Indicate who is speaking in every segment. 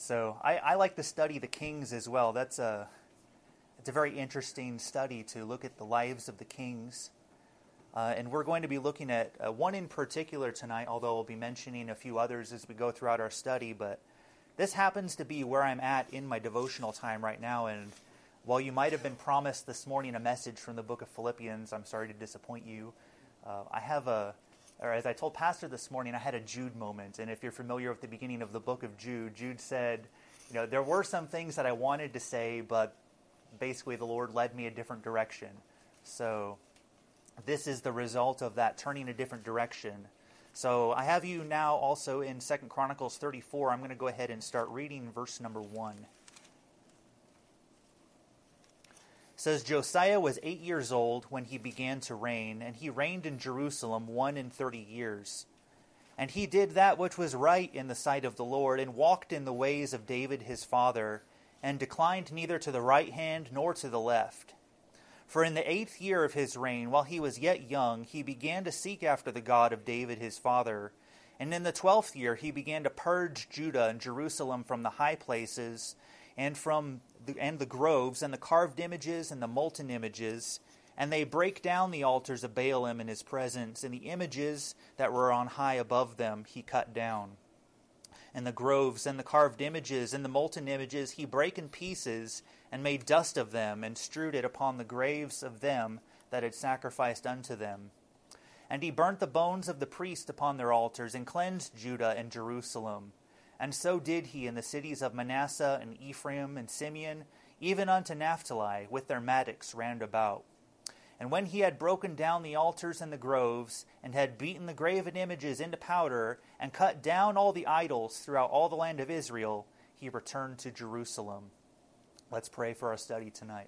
Speaker 1: So I like to study the kings as well. It's a very interesting study to look at the lives of the kings. And we're going to be looking at one in particular tonight, although I'll be mentioning a few others as we go throughout our study. But this happens to be where I'm at in my devotional time right now. And while you might have been promised this morning a message from the book of Philippians, I'm sorry to disappoint you. As I told Pastor this morning, I had a Jude moment. And if you're familiar with the beginning of the book of Jude, Jude said, there were some things that I wanted to say, but basically the Lord led me a different direction. So this is the result of that turning a different direction. So I have you now also in 2 Chronicles 34. I'm going to go ahead and start reading verse number 1. It says, Josiah was 8 years old when he began to reign, and he reigned in Jerusalem 31 years. And he did that which was right in the sight of the Lord, and walked in the ways of David his father, and declined neither to the right hand nor to the left. For in the 8th year of his reign, while he was yet young, he began to seek after the God of David his father. And in the 12th year he began to purge Judah and Jerusalem from the high places, and the groves, and the carved images, and the molten images. And they brake down the altars of Baalim in his presence, and the images that were on high above them he cut down. And the groves, and the carved images, and the molten images he brake in pieces, and made dust of them, and strewed it upon the graves of them that had sacrificed unto them. And he burnt the bones of the priests upon their altars, and cleansed Judah and Jerusalem. And so did he in the cities of Manasseh and Ephraim and Simeon, even unto Naphtali, with their mattocks round about. And when he had broken down the altars and the groves, and had beaten the graven images into powder, and cut down all the idols throughout all the land of Israel, he returned to Jerusalem. Let's pray for our study tonight.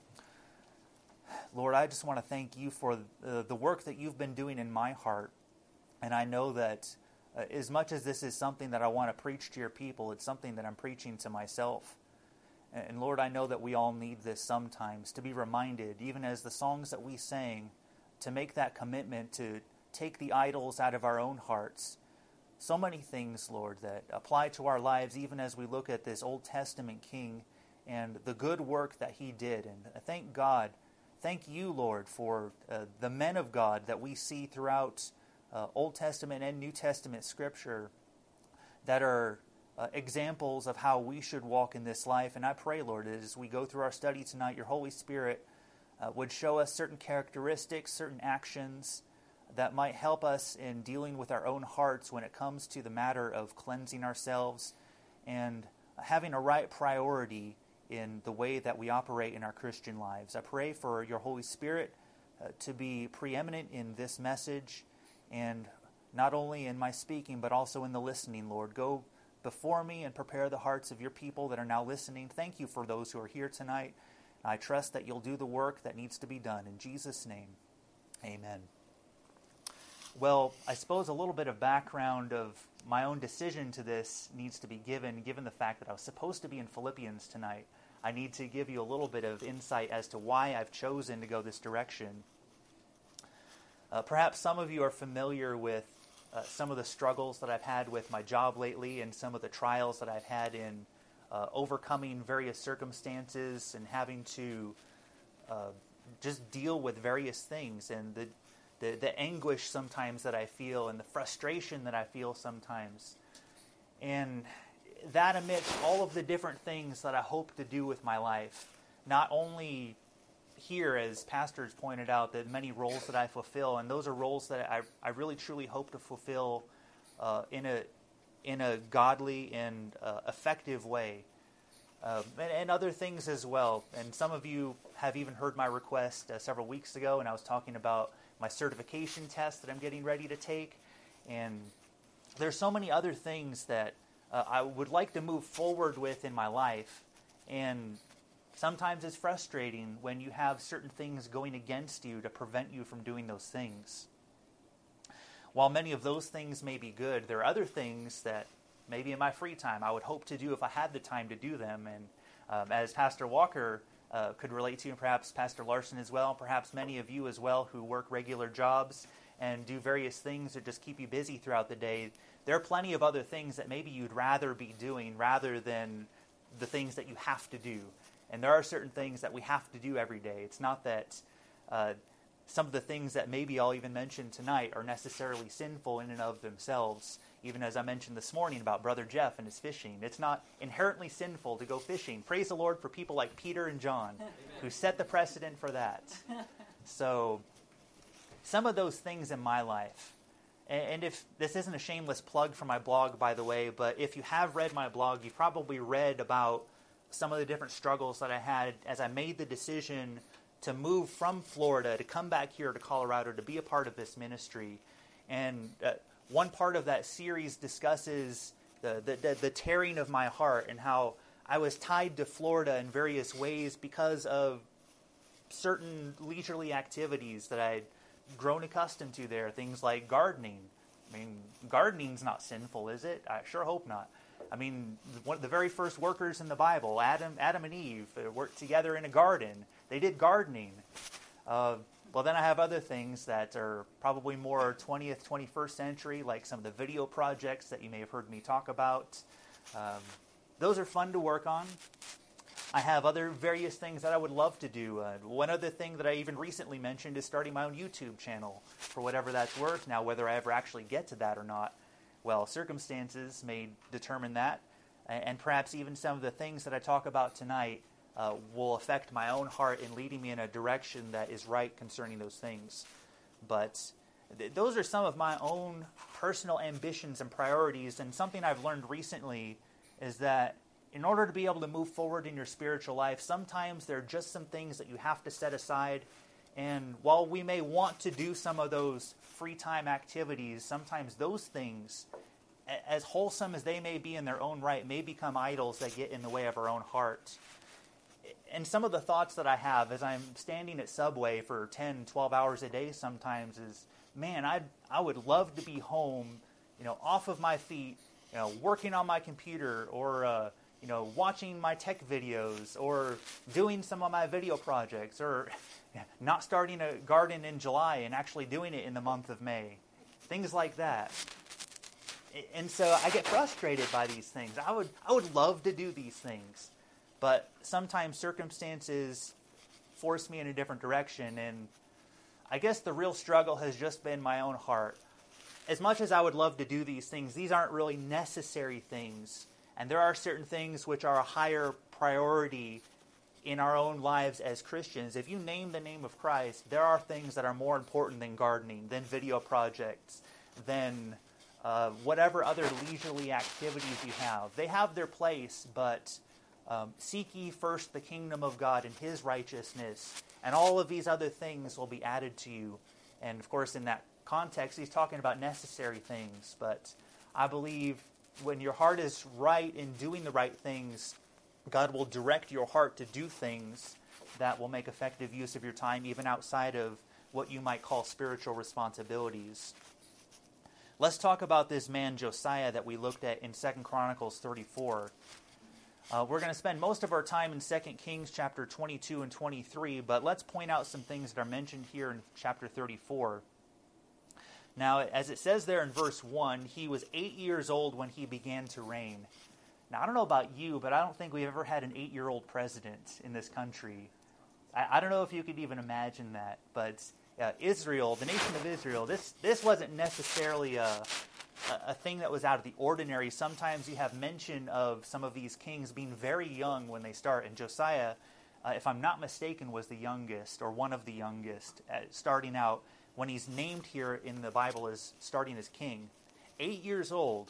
Speaker 1: Lord, I just want to thank you for the work that you've been doing in my heart. And I know that as much as this is something that I want to preach to your people, it's something that I'm preaching to myself. And Lord, I know that we all need this sometimes, to be reminded, even as the songs that we sang, to make that commitment to take the idols out of our own hearts. So many things, Lord, that apply to our lives, even as we look at this Old Testament king and the good work that he did. And thank God, thank you, Lord, for the men of God that we see throughout Old Testament and New Testament Scripture that are examples of how we should walk in this life. And I pray, Lord, as we go through our study tonight, your Holy Spirit would show us certain characteristics, certain actions that might help us in dealing with our own hearts when it comes to the matter of cleansing ourselves and having a right priority in the way that we operate in our Christian lives. I pray for your Holy Spirit to be preeminent in this message, and not only in my speaking, but also in the listening, Lord. Go before me and prepare the hearts of your people that are now listening. Thank you for those who are here tonight. I trust that you'll do the work that needs to be done. In Jesus' name, amen. Well, I suppose a little bit of background of my own decision to this needs to be given the fact that I was supposed to be in Philippians tonight. I need to give you a little bit of insight as to why I've chosen to go this direction. Perhaps some of you are familiar with some of the struggles that I've had with my job lately, and some of the trials that I've had in overcoming various circumstances and having to just deal with various things, and the anguish sometimes that I feel, and the frustration that I feel sometimes. And that amidst all of the different things that I hope to do with my life, not only here, as pastors pointed out, that many roles that I fulfill, and those are roles that I really truly hope to fulfill in a godly and effective way, and other things as well. And some of you have even heard my request several weeks ago, and I was talking about my certification test that I'm getting ready to take, and there's so many other things that I would like to move forward with in my life, and sometimes it's frustrating when you have certain things going against you to prevent you from doing those things. While many of those things may be good, there are other things that maybe in my free time I would hope to do if I had the time to do them. And as Pastor Walker could relate to, and perhaps Pastor Larson as well, and perhaps many of you as well who work regular jobs and do various things that just keep you busy throughout the day, there are plenty of other things that maybe you'd rather be doing rather than the things that you have to do. And there are certain things that we have to do every day. It's not that some of the things that maybe I'll even mention tonight are necessarily sinful in and of themselves. Even as I mentioned this morning about Brother Jeff and his fishing. It's not inherently sinful to go fishing. Praise the Lord for people like Peter and John who set the precedent for that. So some of those things in my life, and if this isn't a shameless plug for my blog, by the way, but if you have read my blog, you've probably read about some of the different struggles that I had as I made the decision to move from Florida to come back here to Colorado to be a part of this ministry. And one part of that series discusses the tearing of my heart and how I was tied to Florida in various ways because of certain leisurely activities that I'd grown accustomed to there. Things like gardening. I mean, gardening's not sinful, is it? I sure hope not. I mean, one of the very first workers in the Bible, Adam and Eve, worked together in a garden. They did gardening. Well, then I have other things that are probably more 20th, 21st century, like some of the video projects that you may have heard me talk about. Those are fun to work on. I have other various things that I would love to do. One other thing that I even recently mentioned is starting my own YouTube channel, for whatever that's worth. Now, whether I ever actually get to that or not, well, circumstances may determine that, and perhaps even some of the things that I talk about tonight will affect my own heart in leading me in a direction that is right concerning those things. But those are some of my own personal ambitions and priorities, and something I've learned recently is that in order to be able to move forward in your spiritual life, sometimes there are just some things that you have to set aside. And while we may want to do some of those free time activities, sometimes those things, as wholesome as they may be in their own right, may become idols that get in the way of our own heart. And some of the thoughts that I have as I'm standing at Subway for 10, 12 hours a day sometimes is, man, I would love to be home, off of my feet, working on my computer or, watching my tech videos or doing some of my video projects or not starting a garden in July and actually doing it in the month of May. Things like that. And so I get frustrated by these things. I would love to do these things. But sometimes circumstances force me in a different direction, and I guess the real struggle has just been my own heart. As much as I would love to do these things, these aren't really necessary things, and there are certain things which are a higher priority in our own lives as Christians. If you name the name of Christ, there are things that are more important than gardening, than video projects, than whatever other leisurely activities you have. They have their place, but seek ye first the kingdom of God and His righteousness, and all of these other things will be added to you. And of course, in that context, he's talking about necessary things. But I believe when your heart is right in doing the right things, God will direct your heart to do things that will make effective use of your time, even outside of what you might call spiritual responsibilities. Let's talk about this man Josiah that we looked at in 2 Chronicles 34. We're going to spend most of our time in 2 Kings chapter 22 and 23, but let's point out some things that are mentioned here in chapter 34. Now, as it says there in verse 1, he was 8 years old when he began to reign. Now, I don't know about you, but I don't think we've ever had an 8-year-old president in this country. I don't know if you could even imagine that, but Israel, the nation of Israel, this wasn't necessarily a thing that was out of the ordinary. Sometimes you have mention of some of these kings being very young when they start, and Josiah, if I'm not mistaken, was the youngest, or one of the youngest, starting out when he's named here in the Bible as starting as king. 8 years old.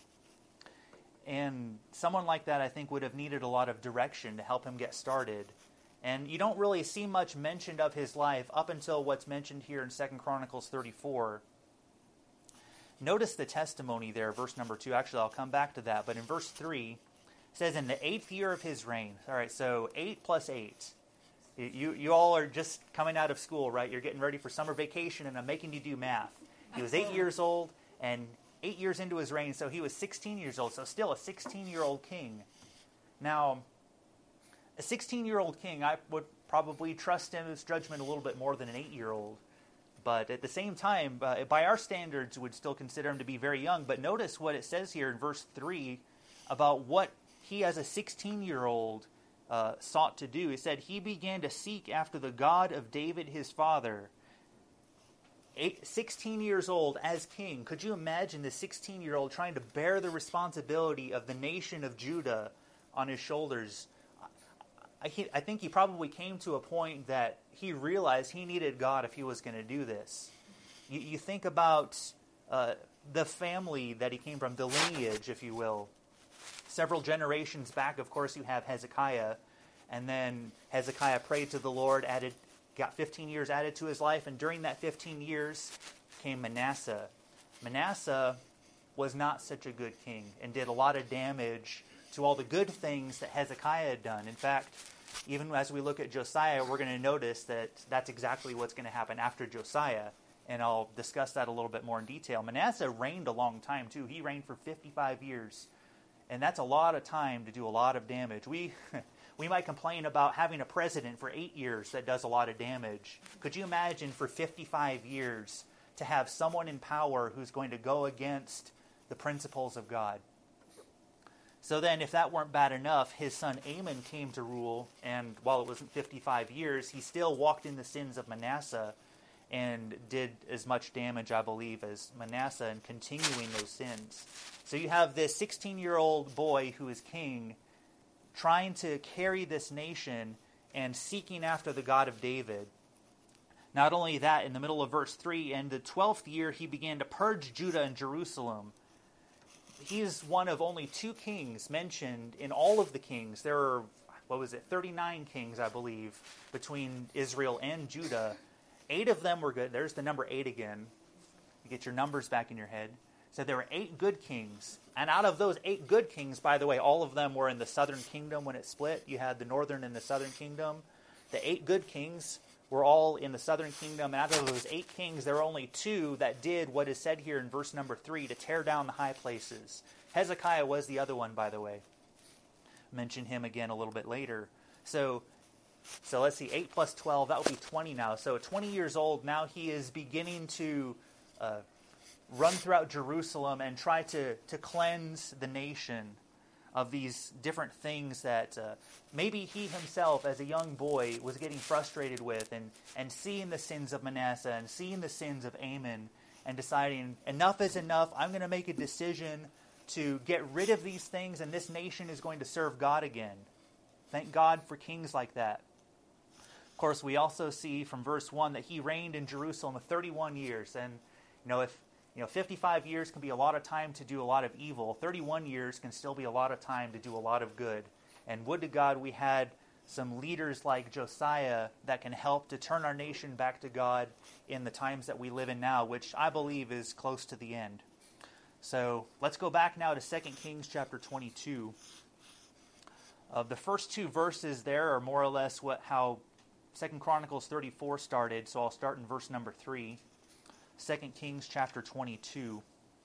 Speaker 1: And someone like that, I think, would have needed a lot of direction to help him get started. And you don't really see much mentioned of his life up until what's mentioned here in 2 Chronicles 34. Notice the testimony there, verse number 2. Actually, I'll come back to that. But in verse 3, it says, in the 8th year of his reign. All right, so 8 plus 8. You all are just coming out of school, right? You're getting ready for summer vacation, and I'm making you do math. He was 8 years old, and 8 years into his reign, so he was 16 years old, so still a 16-year-old king. Now, a 16-year-old king, I would probably trust him his judgment a little bit more than an 8-year-old. But at the same time, by our standards, would still consider him to be very young. But notice what it says here in verse 3 about what he as a 16-year-old sought to do. It said, he began to seek after the God of David his father. 16 years old as king. Could you imagine the 16-year-old trying to bear the responsibility of the nation of Judah on his shoulders? I think he probably came to a point that he realized he needed God if he was going to do this. You think about the family that he came from, the lineage, if you will. Several generations back, of course, you have Hezekiah, and then Hezekiah prayed to the Lord, got 15 years added to his life, and during that 15 years came Manasseh. Manasseh was not such a good king and did a lot of damage to all the good things that Hezekiah had done. In fact, even as we look at Josiah, we're going to notice that that's exactly what's going to happen after Josiah, and I'll discuss that a little bit more in detail. Manasseh reigned a long time, too. He reigned for 55 years, and that's a lot of time to do a lot of damage. We might complain about having a president for 8 years that does a lot of damage. Could you imagine for 55 years to have someone in power who's going to go against the principles of God? So then, if that weren't bad enough, his son Amon came to rule, and while it wasn't 55 years, he still walked in the sins of Manasseh and did as much damage, I believe, as Manasseh in continuing those sins. So you have this 16-year-old boy who is king trying to carry this nation and seeking after the God of David. Not only that, in the middle of verse 3, in the 12th year he began to purge Judah and Jerusalem. He is one of only 2 kings mentioned in all of the kings. There are, 39 kings, I believe, between Israel and Judah. 8 of them were good. There's the number 8 again. You get your numbers back in your head. So there were 8 good kings. And out of those 8 good kings, by the way, all of them were in the southern kingdom when it split. You had the northern and the southern kingdom. The 8 good kings were all in the southern kingdom. And out of those 8 kings, there were only 2 that did what is said here in verse number 3, to tear down the high places. Hezekiah was the other one, by the way. Mention him again a little bit later. So let's see, 8 plus 12, that would be 20 now. So 20 years old, now he is beginning to run throughout Jerusalem and try to cleanse the nation of these different things that maybe he himself as a young boy was getting frustrated with, and seeing the sins of Manasseh and seeing the sins of Amon and deciding enough is enough. I'm going to make a decision to get rid of these things, and this nation is going to serve God again. Thank God for kings like that. Of course, we also see from verse 1 that he reigned in Jerusalem 31 years. And, if 55 years can be a lot of time to do a lot of evil, 31 years can still be a lot of time to do a lot of good. And would to God we had some leaders like Josiah that can help to turn our nation back to God in the times that we live in now, which I believe is close to the end. So let's go back now to 2 Kings chapter 22. The first 2 verses there are more or less how 2 Chronicles 34 started, so I'll start in verse number 3. 2 Kings chapter 22.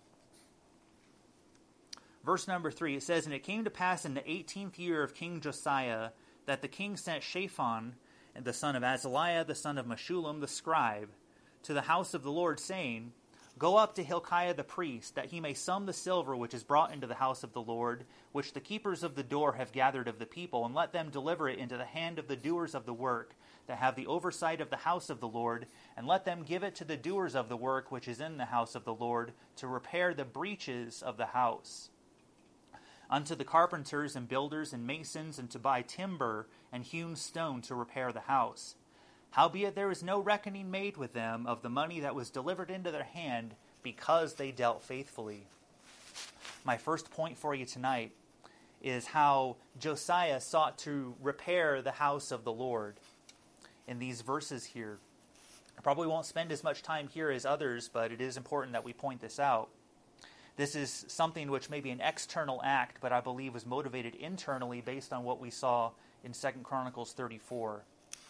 Speaker 1: Verse number 3, it says, "And it came to pass in the 18th year of King Josiah that the king sent Shaphan, the son of Azaliah, the son of Meshullam, the scribe, to the house of the Lord, saying, Go up to Hilkiah the priest, that he may sum the silver which is brought into the house of the Lord, which the keepers of the door have gathered of the people, and let them deliver it into the hand of the doers of the work, that have the oversight of the house of the Lord, and let them give it to the doers of the work which is in the house of the Lord, to repair the breaches of the house. Unto the carpenters and builders and masons, and to buy timber and hewn stone to repair the house. Howbeit there is no reckoning made with them of the money that was delivered into their hand, because they dealt faithfully." My first point for you tonight is how Josiah sought to repair the house of the Lord in these verses here. I probably won't spend as much time here as others, but it is important that we point this out. This is something which may be an external act, but I believe was motivated internally based on what we saw in 2 Chronicles 34.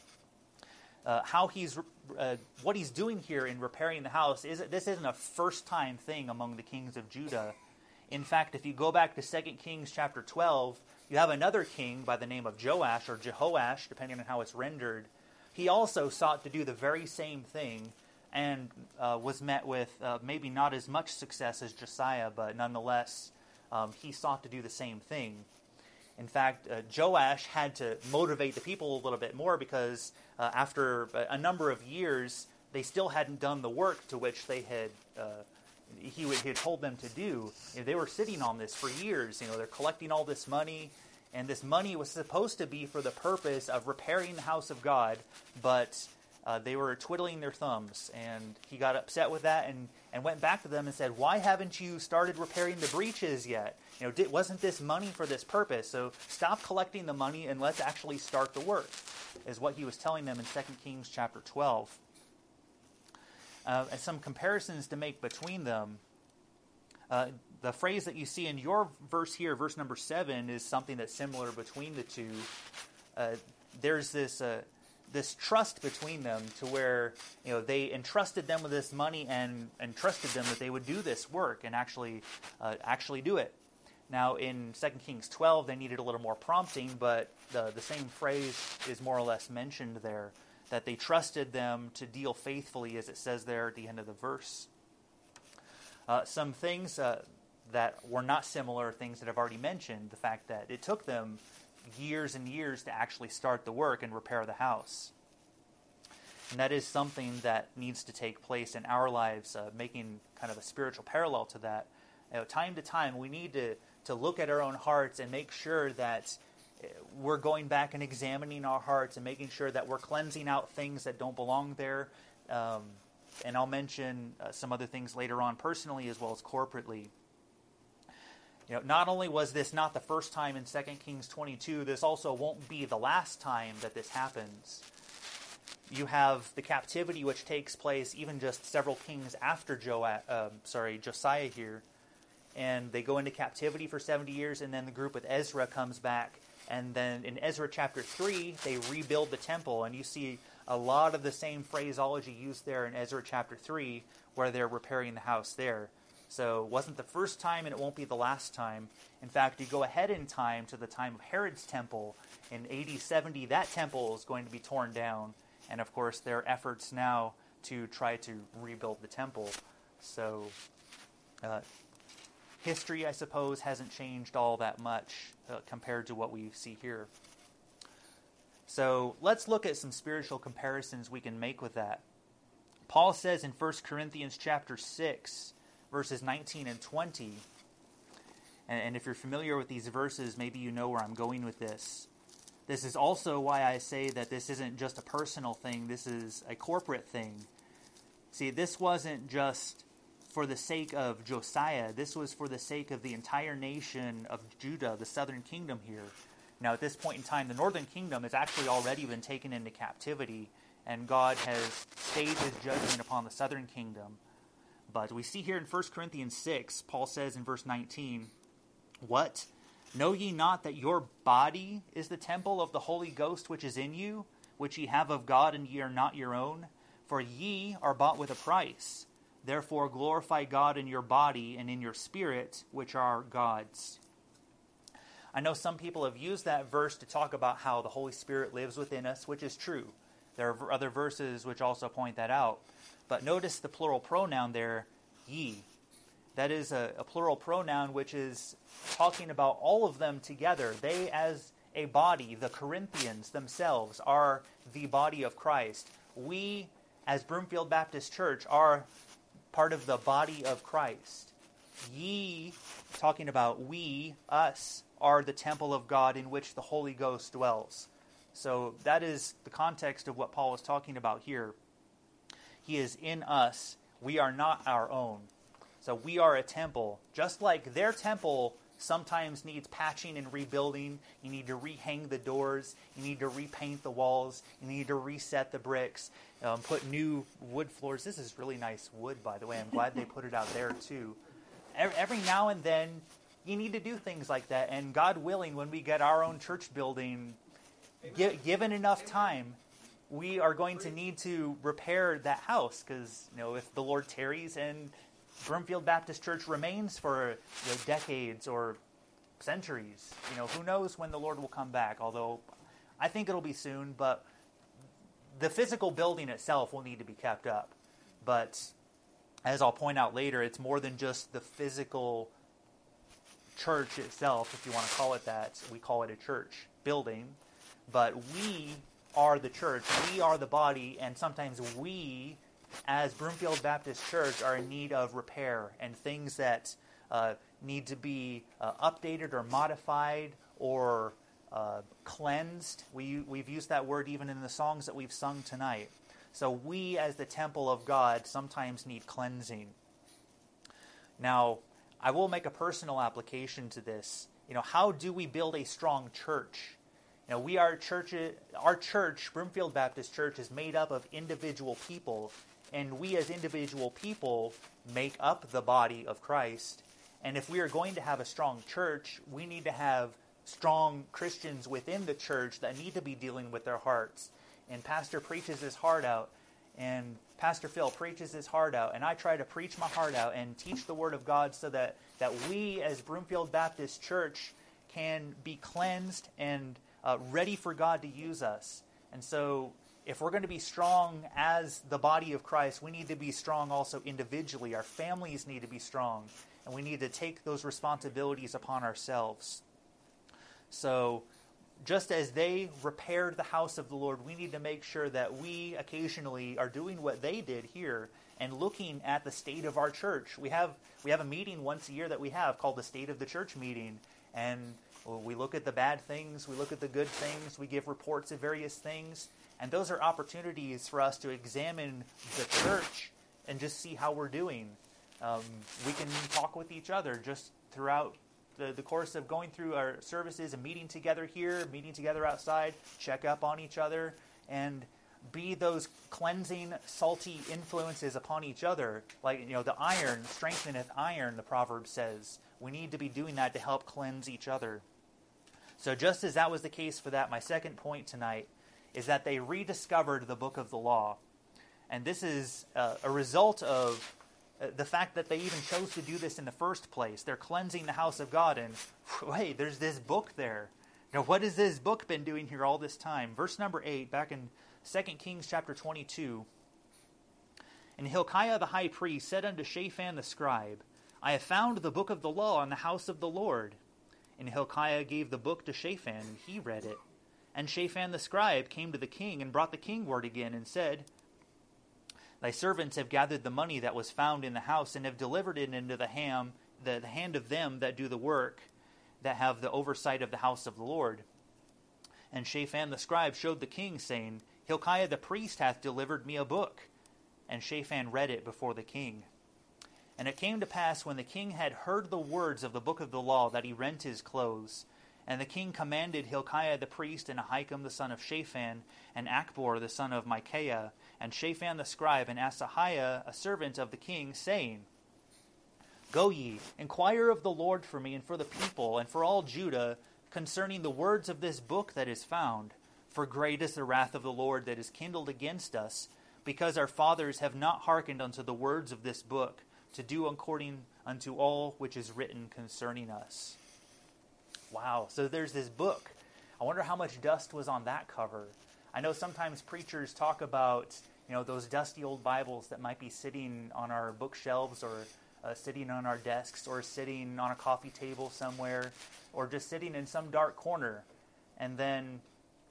Speaker 1: What he's doing here in repairing the house, this isn't a first-time thing among the kings of Judah. In fact, if you go back to 2 Kings chapter 12, you have another king by the name of Joash, or Jehoash, depending on how it's rendered. He also sought to do the very same thing and was met with maybe not as much success as Josiah, but nonetheless, he sought to do the same thing. In fact, Joash had to motivate the people a little bit more because after a number of years, they still hadn't done the work to which he had told them to do. They were sitting on this for years. They're collecting all this money, and this money was supposed to be for the purpose of repairing the house of God, but they were twiddling their thumbs, and he got upset with that and went back to them and said, "Why haven't you started repairing the breaches yet? Wasn't this money for this purpose? So stop collecting the money and let's actually start the work," is what he was telling them in 2 Kings chapter 12. And some comparisons to make between them. The phrase that you see in your verse here, verse number 7, is something that's similar between the two. There's this trust between them to where they entrusted them with this money and trusted them that they would do this work and actually do it. Now in 2 Kings 12 they needed a little more prompting, but the same phrase is more or less mentioned there, that they trusted them to deal faithfully, as it says there at the end of the verse. Some things that were not similar, things that I've already mentioned, the fact that it took them years and years to actually start the work and repair the house. And that is something that needs to take place in our lives, making kind of a spiritual parallel to that. Time to time, we need to look at our own hearts and make sure that we're going back and examining our hearts and making sure that we're cleansing out things that don't belong there. And I'll mention some other things later on personally as well as corporately. Not only was this not the first time in 2 Kings 22, this also won't be the last time that this happens. You have the captivity which takes place even just several kings after Josiah here. And they go into captivity for 70 years, and then the group with Ezra comes back. And then in Ezra chapter 3, they rebuild the temple, and you see a lot of the same phraseology used there in Ezra chapter 3, where they're repairing the house there. So it wasn't the first time, and it won't be the last time. In fact, you go ahead in time to the time of Herod's temple. In AD 70, that temple is going to be torn down. And of course, there are efforts now to try to rebuild the temple. So history, I suppose, hasn't changed all that much compared to what we see here. So let's look at some spiritual comparisons we can make with that. Paul says in 1 Corinthians chapter 6, verses 19 and 20, and if you're familiar with these verses, maybe you know where I'm going with this. This is also why I say that this isn't just a personal thing, this is a corporate thing. See, this wasn't just for the sake of Josiah, this was for the sake of the entire nation of Judah, the southern kingdom here. Now, at this point in time, the northern kingdom has actually already been taken into captivity, and God has stayed his judgment upon the southern kingdom. But we see here in 1 Corinthians 6, Paul says in verse 19, "What? Know ye not that your body is the temple of the Holy Ghost which is in you, which ye have of God, and ye are not your own? For ye are bought with a price. Therefore glorify God in your body and in your spirit, which are God's." I know some people have used that verse to talk about how the Holy Spirit lives within us, which is true. There are other verses which also point that out. But notice the plural pronoun there, ye. That is a plural pronoun which is talking about all of them together. They as a body, the Corinthians themselves, are the body of Christ. We, as Broomfield Baptist Church, are part of the body of Christ. Ye, talking about we, us, are the temple of God in which the Holy Ghost dwells. So that is the context of what Paul is talking about here. He is in us. We are not our own. So we are a temple. Just like their temple sometimes needs patching and rebuilding. You need to rehang the doors. You need to repaint the walls. You need to reset the bricks. Put new wood floors. This is really nice wood, by the way. I'm glad they put it out there too. Every now and then, you need to do things like that. And God willing, when we get our own church building, given enough time, we are going to need to repair that house. Because if the Lord tarries and Broomfield Baptist Church remains for decades or centuries, who knows when the Lord will come back. Although I think it'll be soon, but the physical building itself will need to be kept up. But as I'll point out later, it's more than just the physical church itself, if you want to call it that. We call it a church building. But we are the church. We are the body, and sometimes we, as Broomfield Baptist Church, are in need of repair and things that need to be updated or modified or cleansed. We've used that word even in the songs that we've sung tonight. So we, as the temple of God, sometimes need cleansing. Now, I will make a personal application to this. How do we build a strong church? Our church, Broomfield Baptist Church, is made up of individual people, and we as individual people make up the body of Christ. And if we are going to have a strong church, we need to have strong Christians within the church that need to be dealing with their hearts. And Pastor preaches his heart out, and Pastor Phil preaches his heart out, and I try to preach my heart out and teach the Word of God so that we as Broomfield Baptist Church can be cleansed and ready for God to use us. And so if we're going to be strong as the body of Christ, we need to be strong also individually. Our families need to be strong, and we need to take those responsibilities upon ourselves. So just as they repaired the house of the Lord, we need to make sure that we occasionally are doing what they did here and looking at the state of our church. We have a meeting once a year that we have called the State of the Church meeting, and we look at the bad things, we look at the good things, we give reports of various things, and those are opportunities for us to examine the church and just see how we're doing. We can talk with each other just throughout the course of going through our services and meeting together here, meeting together outside, check up on each other, and be those cleansing, salty influences upon each other. Like, the iron strengtheneth iron, the proverb says. We need to be doing that to help cleanse each other. So just as that was the case for that, my second point tonight is that they rediscovered the book of the law. And this is a result of the fact that they even chose to do this in the first place. They're cleansing the house of God, and hey, there's this book there. Now, what has this book been doing here all this time? Verse number 8, back in 2 Kings chapter 22. And Hilkiah the high priest said unto Shaphan the scribe, I have found the book of the law in the house of the Lord. And Hilkiah gave the book to Shaphan, and he read it. And Shaphan the scribe came to the king, and brought the king word again, and said, Thy servants have gathered the money that was found in the house, and have delivered it into the hand of them that do the work, that have the oversight of the house of the Lord. And Shaphan the scribe showed the king, saying, Hilkiah the priest hath delivered me a book. And Shaphan read it before the king. And it came to pass, when the king had heard the words of the book of the law, that he rent his clothes. And the king commanded Hilkiah the priest, and Ahikam the son of Shaphan, and Achbor the son of Micaiah, and Shaphan the scribe, and Asahiah a servant of the king, saying, Go ye, inquire of the Lord for me, and for the people, and for all Judah, concerning the words of this book that is found. For great is the wrath of the Lord that is kindled against us, because our fathers have not hearkened unto the words of this book, to do according unto all which is written concerning us. Wow, so there's this book. I wonder how much dust was on that cover. I know sometimes preachers talk about, those dusty old Bibles that might be sitting on our bookshelves, or sitting on our desks, or sitting on a coffee table somewhere, or just sitting in some dark corner. And then,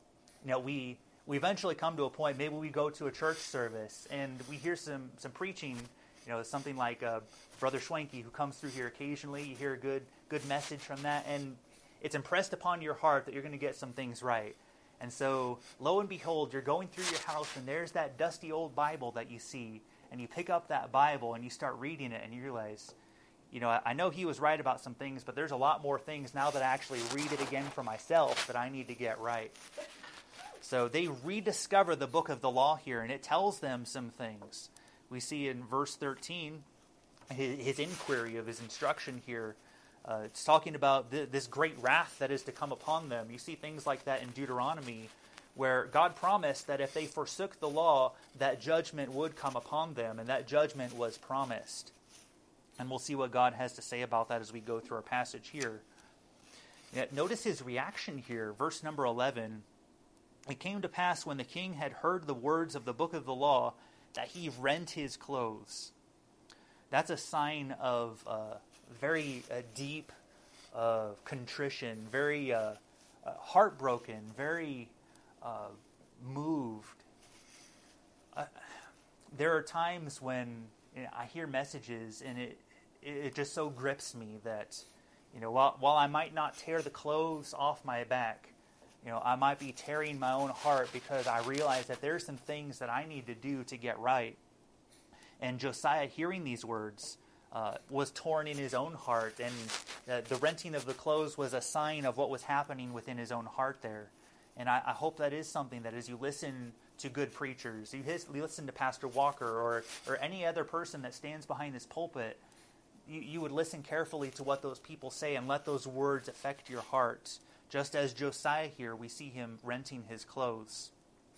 Speaker 1: we eventually come to a point, maybe we go to a church service, and we hear some preaching, something like Brother Schwenke, who comes through here occasionally. You hear a good message from that, and it's impressed upon your heart that you're going to get some things right. And so, lo and behold, you're going through your house, and there's that dusty old Bible that you see, and you pick up that Bible, and you start reading it, and you realize, I know he was right about some things, but there's a lot more things now that I actually read it again for myself that I need to get right. So they rediscover the book of the law here, and it tells them some things. We see in verse 13, his inquiry of his instruction here. It's talking about this great wrath that is to come upon them. You see things like that in Deuteronomy, where God promised that if they forsook the law, that judgment would come upon them, and that judgment was promised. And we'll see what God has to say about that as we go through our passage here. Yet notice his reaction here, verse number 11. It came to pass, when the king had heard the words of the book of the law, that he rent his clothes. That's a sign of very deep contrition, very heartbroken, very moved. There are times when I hear messages and it just so grips me that, while I might not tear the clothes off my back, I might be tearing my own heart because I realize that there's some things that I need to do to get right. And Josiah, hearing these words, was torn in his own heart, and the renting of the clothes was a sign of what was happening within his own heart there. And I hope that is something that as you listen to good preachers, you listen to Pastor Walker or any other person that stands behind this pulpit, you would listen carefully to what those people say and let those words affect your heart. Just as Josiah here, we see him renting his clothes.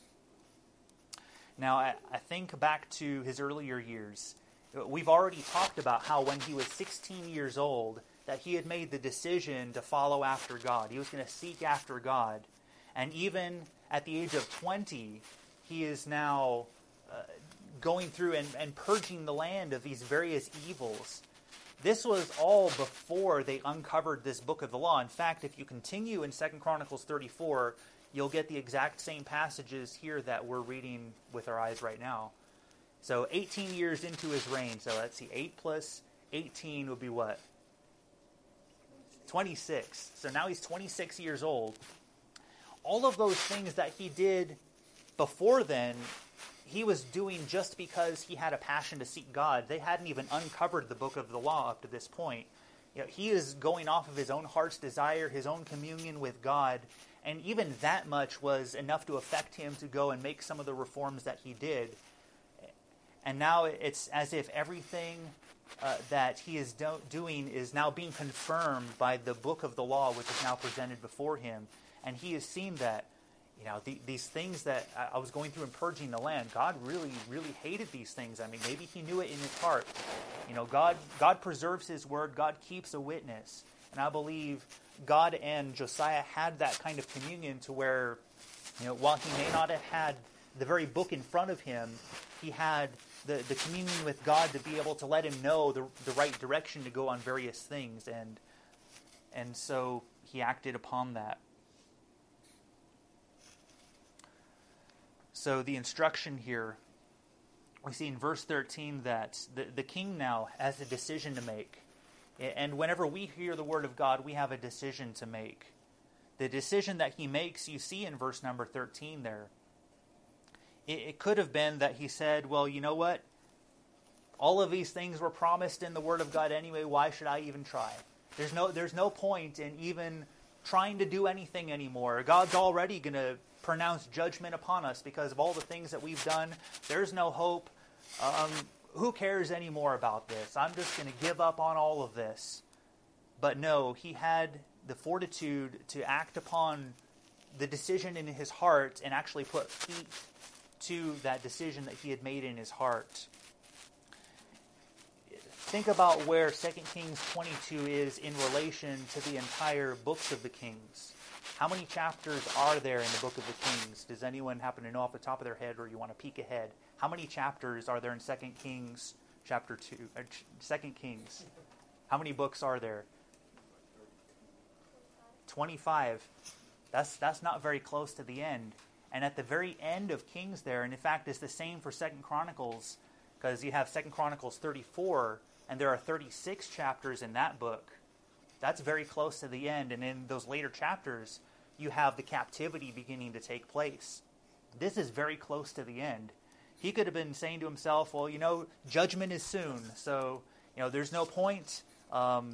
Speaker 1: Now, I think back to his earlier years. We've already talked about how when he was 16 years old, that he had made the decision to follow after God. He was going to seek after God. And even at the age of 20, he is now going through and purging the land of these various evils. This was all before they uncovered this book of the law. In fact, if you continue in 2 Chronicles 34, you'll get the exact same passages here that we're reading with our eyes right now. So 18 years into his reign. So let's see, 8 plus 18 would be what? 26. So now he's 26 years old. All of those things that he did before then, he was doing just because he had a passion to seek God. They hadn't even uncovered the book of the law up to this point. He is going off of his own heart's desire, his own communion with God, and even that much was enough to affect him to go and make some of the reforms that he did. And now it's as if everything that he is doing is now being confirmed by the book of the law, which is now presented before him. And he has seen that, these things that I was going through and purging the land, God really, really hated these things. I mean, maybe he knew it in his heart. God preserves his word. God keeps a witness. And I believe God and Josiah had that kind of communion to where, while he may not have had the very book in front of him, he had the communion with God to be able to let him know the right direction to go on various things. And so he acted upon that. So the instruction here, we see in verse 13 that the king now has a decision to make. And whenever we hear the word of God, we have a decision to make. The decision that he makes, you see in verse number 13 there. It could have been that he said, well, you know what? All of these things were promised in the word of God anyway. Why should I even try? There's no point in even trying to do anything anymore. God's already going to pronounce judgment upon us because of all the things that we've done. There's no hope. Who cares anymore about this? I'm just going to give up on all of this. But no, he had the fortitude to act upon the decision in his heart and actually put feet to that decision that he had made in his heart. Think about where 2 Kings 22 is in relation to the entire books of the Kings. How many chapters are there in the book of the Kings? Does anyone happen to know off the top of their head, or you want to peek ahead? How many chapters are there in 2 Kings chapter 2? 2 Kings. How many books are there? 25. That's not very close to the end. And at the very end of Kings there, and in fact it's the same for 2 Chronicles, because you have 2 Chronicles 34, and there are 36 chapters in that book. That's very close to the end. And in those later chapters, you have the captivity beginning to take place. This is very close to the end. He could have been saying to himself, well, judgment is soon. So, there's no point. I'll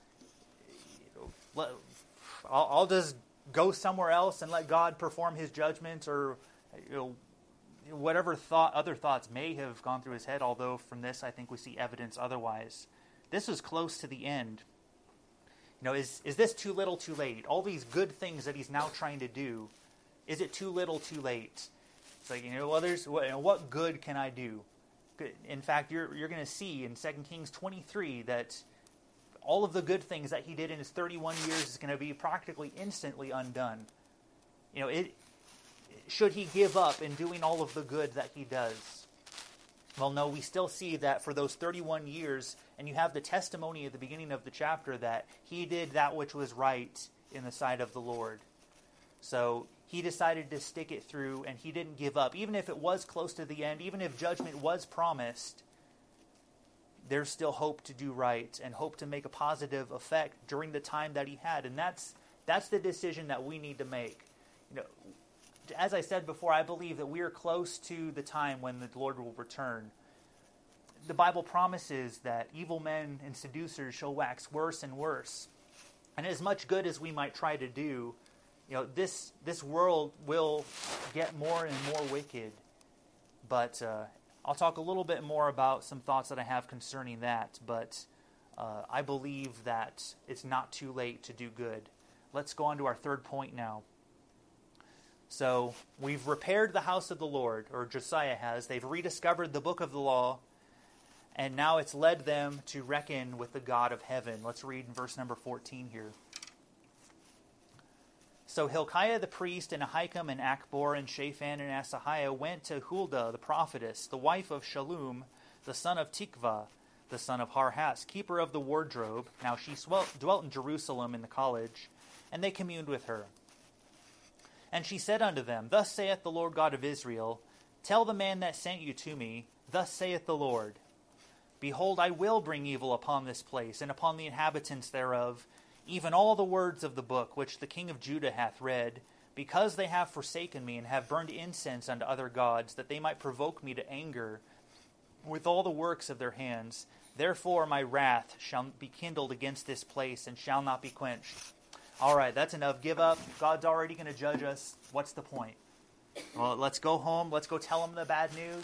Speaker 1: just go somewhere else and let God perform his judgment, or whatever other thoughts may have gone through his head, although from this I think we see evidence otherwise. This was close to the end. Is this too little too late? All these good things that he's now trying to do, is it too little too late? It's like, what good can I do? In fact, you're going to see in 2 Kings 23 that all of the good things that he did in his 31 years is going to be practically instantly undone. Should he give up in doing all of the good that he does? Well, no, we still see that for those 31 years, and you have the testimony at the beginning of the chapter that he did that which was right in the sight of the Lord. So he decided to stick it through, and he didn't give up. Even if it was close to the end, even if judgment was promised, there's still hope to do right and hope to make a positive effect during the time that he had. And that's the decision that we need to make. As I said before, I believe that we are close to the time when the Lord will return. The Bible promises that evil men and seducers shall wax worse and worse. And as much good as we might try to do, this world will get more and more wicked. But I'll talk a little bit more about some thoughts that I have concerning that. But I believe that it's not too late to do good. Let's go on to our third point now. So we've repaired the house of the Lord, or Josiah has. They've rediscovered the book of the law, and now it's led them to reckon with the God of heaven. Let's read in verse number 14 here. So Hilkiah the priest, and Ahikam, and Achbor, and Shaphan, and Asahiah went to Huldah the prophetess, the wife of Shallum, the son of Tikvah, the son of Harhas, keeper of the wardrobe. Now she dwelt in Jerusalem in the college, and they communed with her. And she said unto them, Thus saith the Lord God of Israel, Tell the man that sent you to me, Thus saith the Lord, Behold, I will bring evil upon this place, and upon the inhabitants thereof, even all the words of the book which the king of Judah hath read, because they have forsaken me, and have burned incense unto other gods, that they might provoke me to anger with all the works of their hands. Therefore my wrath shall be kindled against this place, and shall not be quenched. All right, that's enough. Give up. God's already going to judge us. What's the point? Well, let's go home. Let's go tell him the bad news.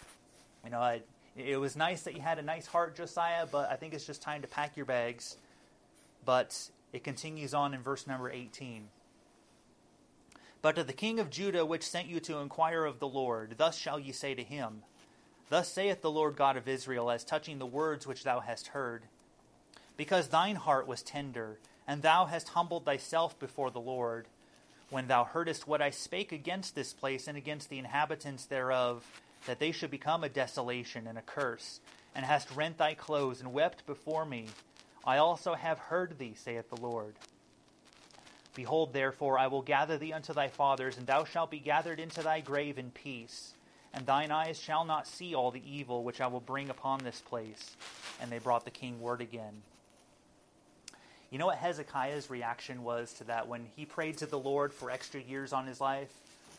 Speaker 1: It was nice that you had a nice heart, Josiah, but I think it's just time to pack your bags. But it continues on in verse number 18. But to the king of Judah, which sent you to inquire of the Lord, thus shall ye say to him, Thus saith the Lord God of Israel, as touching the words which thou hast heard. Because thine heart was tender, and thou hast humbled thyself before the Lord, when thou heardest what I spake against this place and against the inhabitants thereof, that they should become a desolation and a curse, and hast rent thy clothes and wept before me. I also have heard thee, saith the Lord. Behold, therefore, I will gather thee unto thy fathers, and thou shalt be gathered into thy grave in peace, and thine eyes shall not see all the evil which I will bring upon this place. And they brought the king word again. You know what Hezekiah's reaction was to that when he prayed to the Lord for extra years on his life?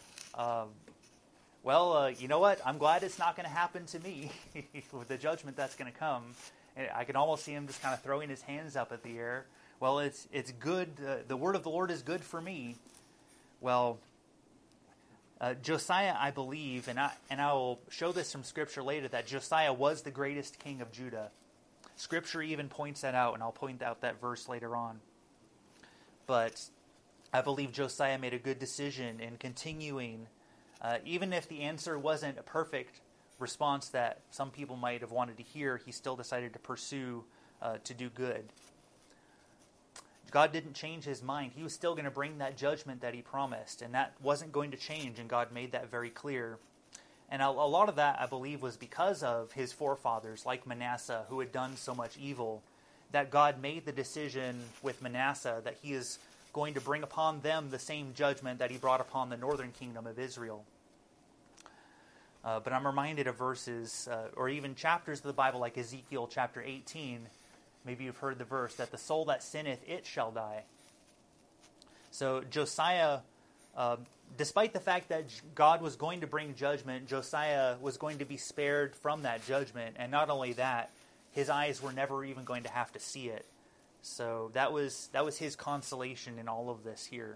Speaker 1: You know what? I'm glad it's not going to happen to me with the judgment that's going to come. And I can almost see him just kind of throwing his hands up at the air. Well, it's good. The word of the Lord is good for me. Well, Josiah, I believe, and I will show this from Scripture later, that Josiah was the greatest king of Judah. Scripture even points that out, and I'll point out that verse later on. But I believe Josiah made a good decision in continuing, even if the answer wasn't a perfect response that some people might have wanted to hear, he still decided to pursue to do good. God didn't change his mind. He was still going to bring that judgment that he promised, and that wasn't going to change, and God made that very clear. And a lot of that, I believe, was because of his forefathers, like Manasseh, who had done so much evil, that God made the decision with Manasseh that he is going to bring upon them the same judgment that he brought upon the northern kingdom of Israel. But I'm reminded of verses, or even chapters of the Bible, like Ezekiel chapter 18. Maybe you've heard the verse, that the soul that sinneth, it shall die. So Josiah, despite the fact that God was going to bring judgment, Josiah was going to be spared from that judgment. And not only that, his eyes were never even going to have to see it. So that was his consolation in all of this here.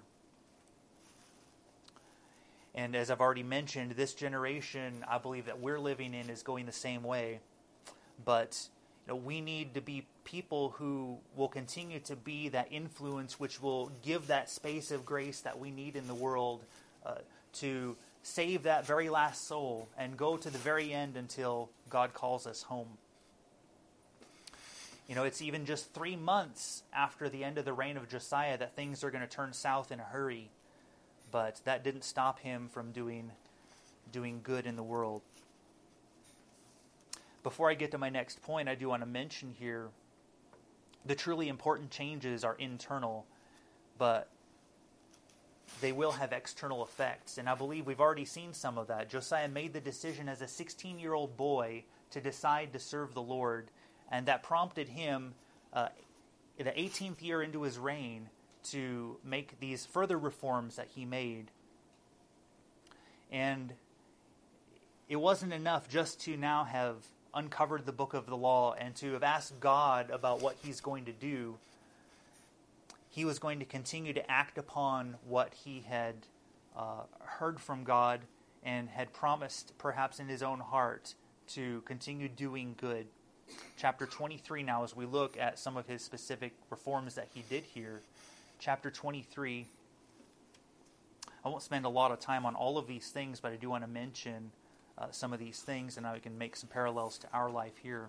Speaker 1: And as I've already mentioned, this generation, I believe that we're living in, is going the same way. But we need to be people who will continue to be that influence which will give that space of grace that we need in the world to save that very last soul and go to the very end until God calls us home. It's even just 3 months after the end of the reign of Josiah that things are going to turn south in a hurry. But that didn't stop him from doing good in the world. before I get to my next point, I do want to mention here the truly important changes are internal, but they will have external effects. And I believe we've already seen some of that. Josiah made the decision as a 16-year-old boy to decide to serve the Lord, and that prompted him, the 18th year into his reign, to make these further reforms that he made. And it wasn't enough just to now have uncovered the book of the law and to have asked God about what he's going to do. He was going to continue to act upon what he had heard from God and had promised, perhaps in his own heart, to continue doing good. Chapter 23 now, as we look at some of his specific reforms that he did here. Chapter 23. I won't spend a lot of time on all of these things, but I do want to mention some of these things, and I can make some parallels to our life here.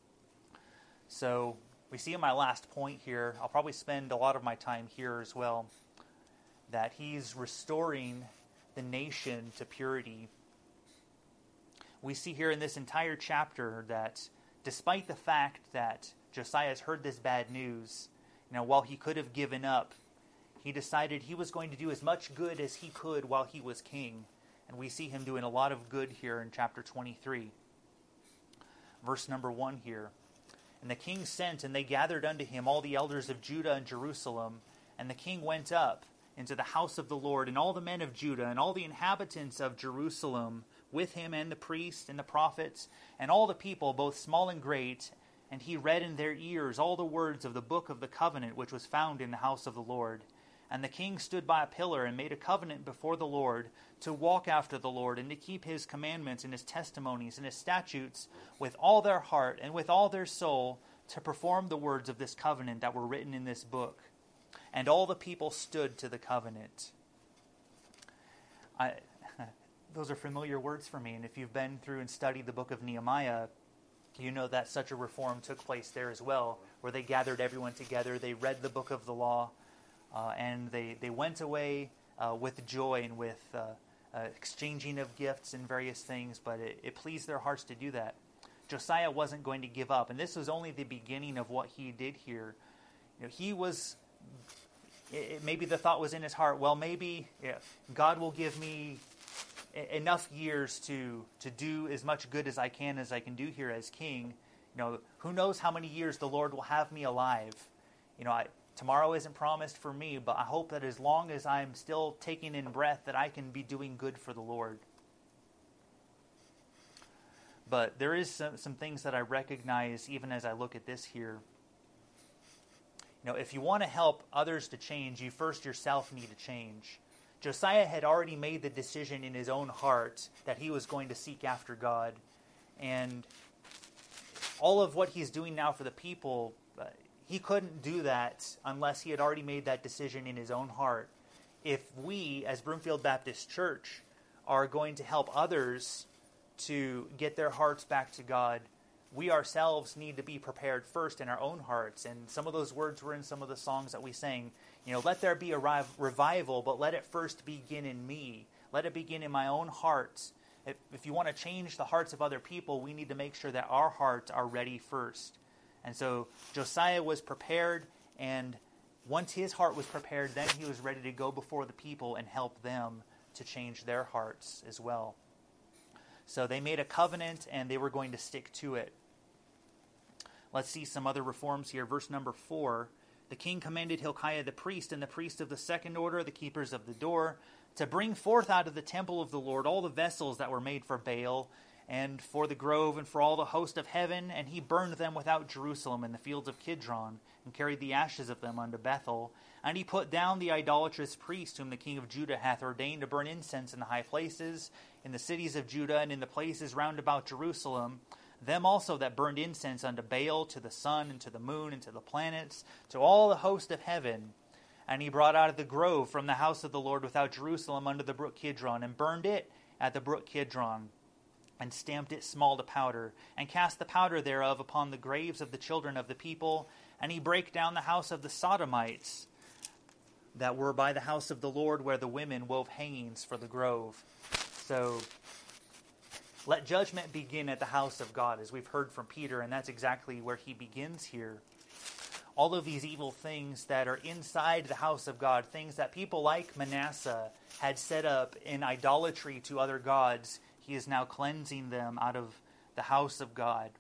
Speaker 1: So we see in my last point here, I'll probably spend a lot of my time here as well, that he's restoring the nation to purity. We see here in this entire chapter that despite the fact that Josiah has heard this bad news, while he could have given up, he decided he was going to do as much good as he could while he was king. And we see him doing a lot of good here in chapter 23. Verse number 1 here. And the king sent, and they gathered unto him all the elders of Judah and Jerusalem. And the king went up into the house of the Lord, and all the men of Judah, and all the inhabitants of Jerusalem, with him, and the priests, and the prophets, and all the people, both small and great. And he read in their ears all the words of the book of the covenant, which was found in the house of the Lord. And the king stood by a pillar, and made a covenant before the Lord, to walk after the Lord, and to keep his commandments, and his testimonies, and his statutes, with all their heart, and with all their soul, to perform the words of this covenant that were written in this book. And all the people stood to the covenant. Those are familiar words for me, and if you've been through and studied the book of Nehemiah, you know that such a reform took place there as well, where they gathered everyone together, they read the book of the law, and they went away with joy and with exchanging of gifts and various things, but it pleased their hearts to do that. Josiah wasn't going to give up, and this was only the beginning of what he did here. He was, maybe the thought was in his heart, well, maybe God will give me enough years to do as much good as I can do here as king. Who knows how many years the Lord will have me alive. Tomorrow isn't promised for me, but I hope that as long as I'm still taking in breath, that I can be doing good for the Lord. But there is some things that I recognize even as I look at this here. If you want to help others to change, you first yourself need to change. Josiah had already made the decision in his own heart that he was going to seek after God. And all of what he's doing now for the people, he couldn't do that unless he had already made that decision in his own heart. If we, as Broomfield Baptist Church, are going to help others to get their hearts back to God, we ourselves need to be prepared first in our own hearts. And some of those words were in some of the songs that we sang. Let there be a revival, but let it first begin in me. Let it begin in my own heart. If you want to change the hearts of other people, we need to make sure that our hearts are ready first. And so Josiah was prepared, and once his heart was prepared, then he was ready to go before the people and help them to change their hearts as well. So they made a covenant, and they were going to stick to it. Let's see some other reforms here. Verse number 4. The king commanded Hilkiah the priest and the priest of the second order, the keepers of the door, to bring forth out of the temple of the Lord all the vessels that were made for Baal and for the grove and for all the host of heaven. And he burned them without Jerusalem in the fields of Kidron, and carried the ashes of them unto Bethel. And he put down the idolatrous priest whom the king of Judah hath ordained to burn incense in the high places, in the cities of Judah, and in the places round about Jerusalem. Them also that burned incense unto Baal, to the sun, and to the moon, and to the planets, to all the host of heaven. And he brought out of the grove from the house of the Lord without Jerusalem unto the brook Kidron, and burned it at the brook Kidron, and stamped it small to powder, and cast the powder thereof upon the graves of the children of the people. And he brake down the house of the Sodomites that were by the house of the Lord, where the women wove hangings for the grove. So Let judgment begin at the house of God, as we've heard from Peter, and that's exactly where he begins here. All of these evil things that are inside the house of God, things that people like Manasseh had set up in idolatry to other gods, he is now cleansing them out of the house of God.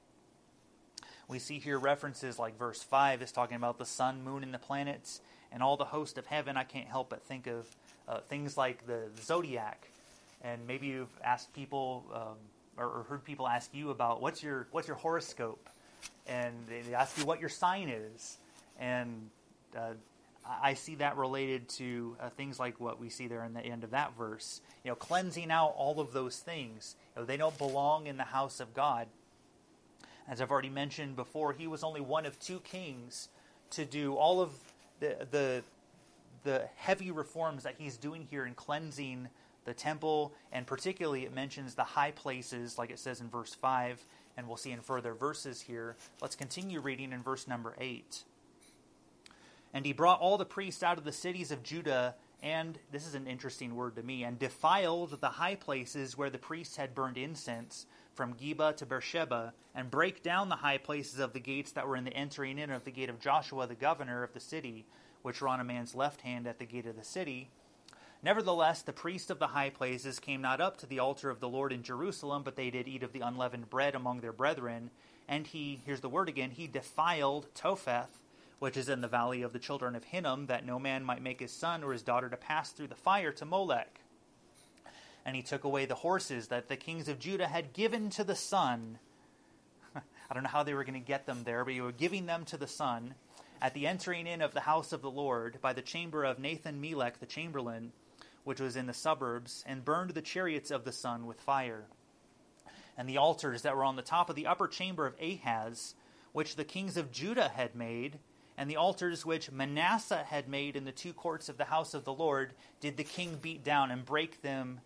Speaker 1: We see here references like verse 5 is talking about the sun, moon, and the planets, and all the host of heaven. I can't help but think of things like the zodiac. And maybe you've asked people or heard people ask you about what's your horoscope, and they ask you what your sign is. And I see that related to things like what we see there in the end of that verse. Cleansing out all of those things. They don't belong in the house of God. As I've already mentioned before, he was only one of two kings to do all of the heavy reforms that he's doing here in cleansing the temple, and particularly it mentions the high places, like it says in verse 5, and we'll see in further verses here. Let's continue reading in verse number 8. And he brought all the priests out of the cities of Judah, and, this is an interesting word to me, and defiled the high places where the priests had burned incense, from Geba to Beersheba, and brake down the high places of the gates that were in the entering in of the gate of Joshua the governor of the city, which were on a man's left hand at the gate of the city. Nevertheless, the priests of the high places came not up to the altar of the Lord in Jerusalem, but they did eat of the unleavened bread among their brethren. And he, here's the word again, he defiled Topheth, which is in the valley of the children of Hinnom, that no man might make his son or his daughter to pass through the fire to Molech. And he took away the horses that the kings of Judah had given to the sun. I don't know how they were going to get them there, but he was giving them to the sun at the entering in of the house of the Lord by the chamber of Nathan-Melech the chamberlain, which was in the suburbs, and burned the chariots of the sun with fire. And the altars that were on the top of the upper chamber of Ahaz, which the kings of Judah had made, and the altars which Manasseh had made in the two courts of the house of the Lord, did the king beat down and break them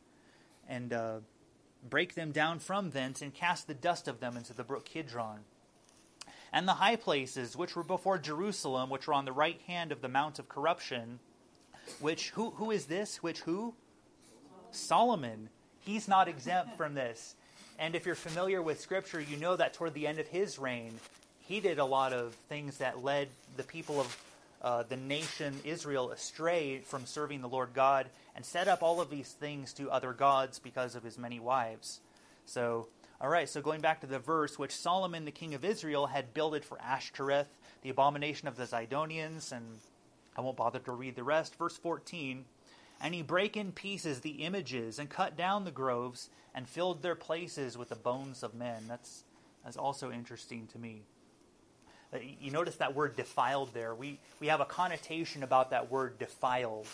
Speaker 1: down from thence, and cast the dust of them into the brook Kidron. And the high places which were before Jerusalem, which were on the right hand of the mount of corruption, which, who is this? Which who? Solomon. He's not exempt from this. And if you're familiar with Scripture, you know that toward the end of his reign, he did a lot of things that led the people of the nation Israel astray from serving the Lord God, and set up all of these things to other gods because of his many wives. So, all right, so going back to the verse, which Solomon, the king of Israel, had builded for Ashtoreth, the abomination of the Zidonians, and I won't bother to read the rest. Verse 14, and he brake in pieces the images, and cut down the groves, and filled their places with the bones of men. That's also interesting to me. You notice that word defiled there. We have a connotation about that word defiled.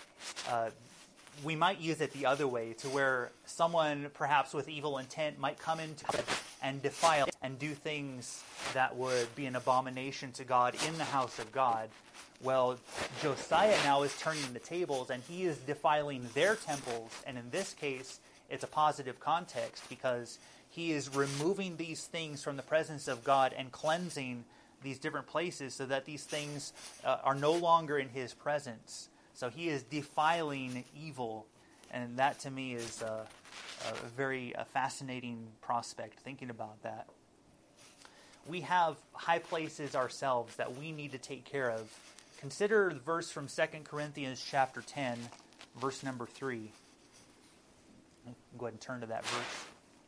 Speaker 1: We might use it the other way, to where someone perhaps with evil intent might come into it and defile and do things that would be an abomination to God in the house of God. Well, Josiah now is turning the tables, and he is defiling their temples. And in this case, it's a positive context, because he is removing these things from the presence of God and cleansing these different places so that these things are no longer in his presence. So he is defiling evil, and that to me is a very fascinating prospect, thinking about that. We have high places ourselves that we need to take care of. Consider the verse from 2 Corinthians chapter 10, verse number 3. Go ahead and turn to that verse.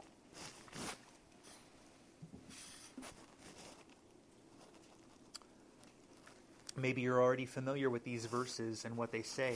Speaker 1: Maybe you're already familiar with these verses and what they say.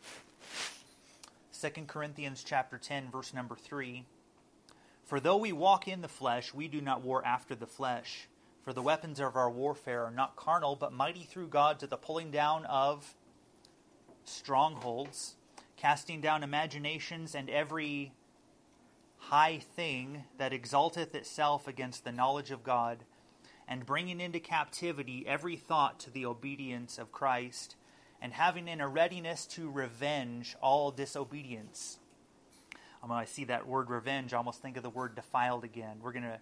Speaker 1: 2 Corinthians chapter 10, verse number 3. For though we walk in the flesh, we do not war after the flesh. For the weapons of our warfare are not carnal, but mighty through God to the pulling down of strongholds, casting down imaginations and every high thing that exalteth itself against the knowledge of God, and bringing into captivity every thought to the obedience of Christ, and having in a readiness to revenge all disobedience. When I see that word revenge, I almost think of the word defiled again.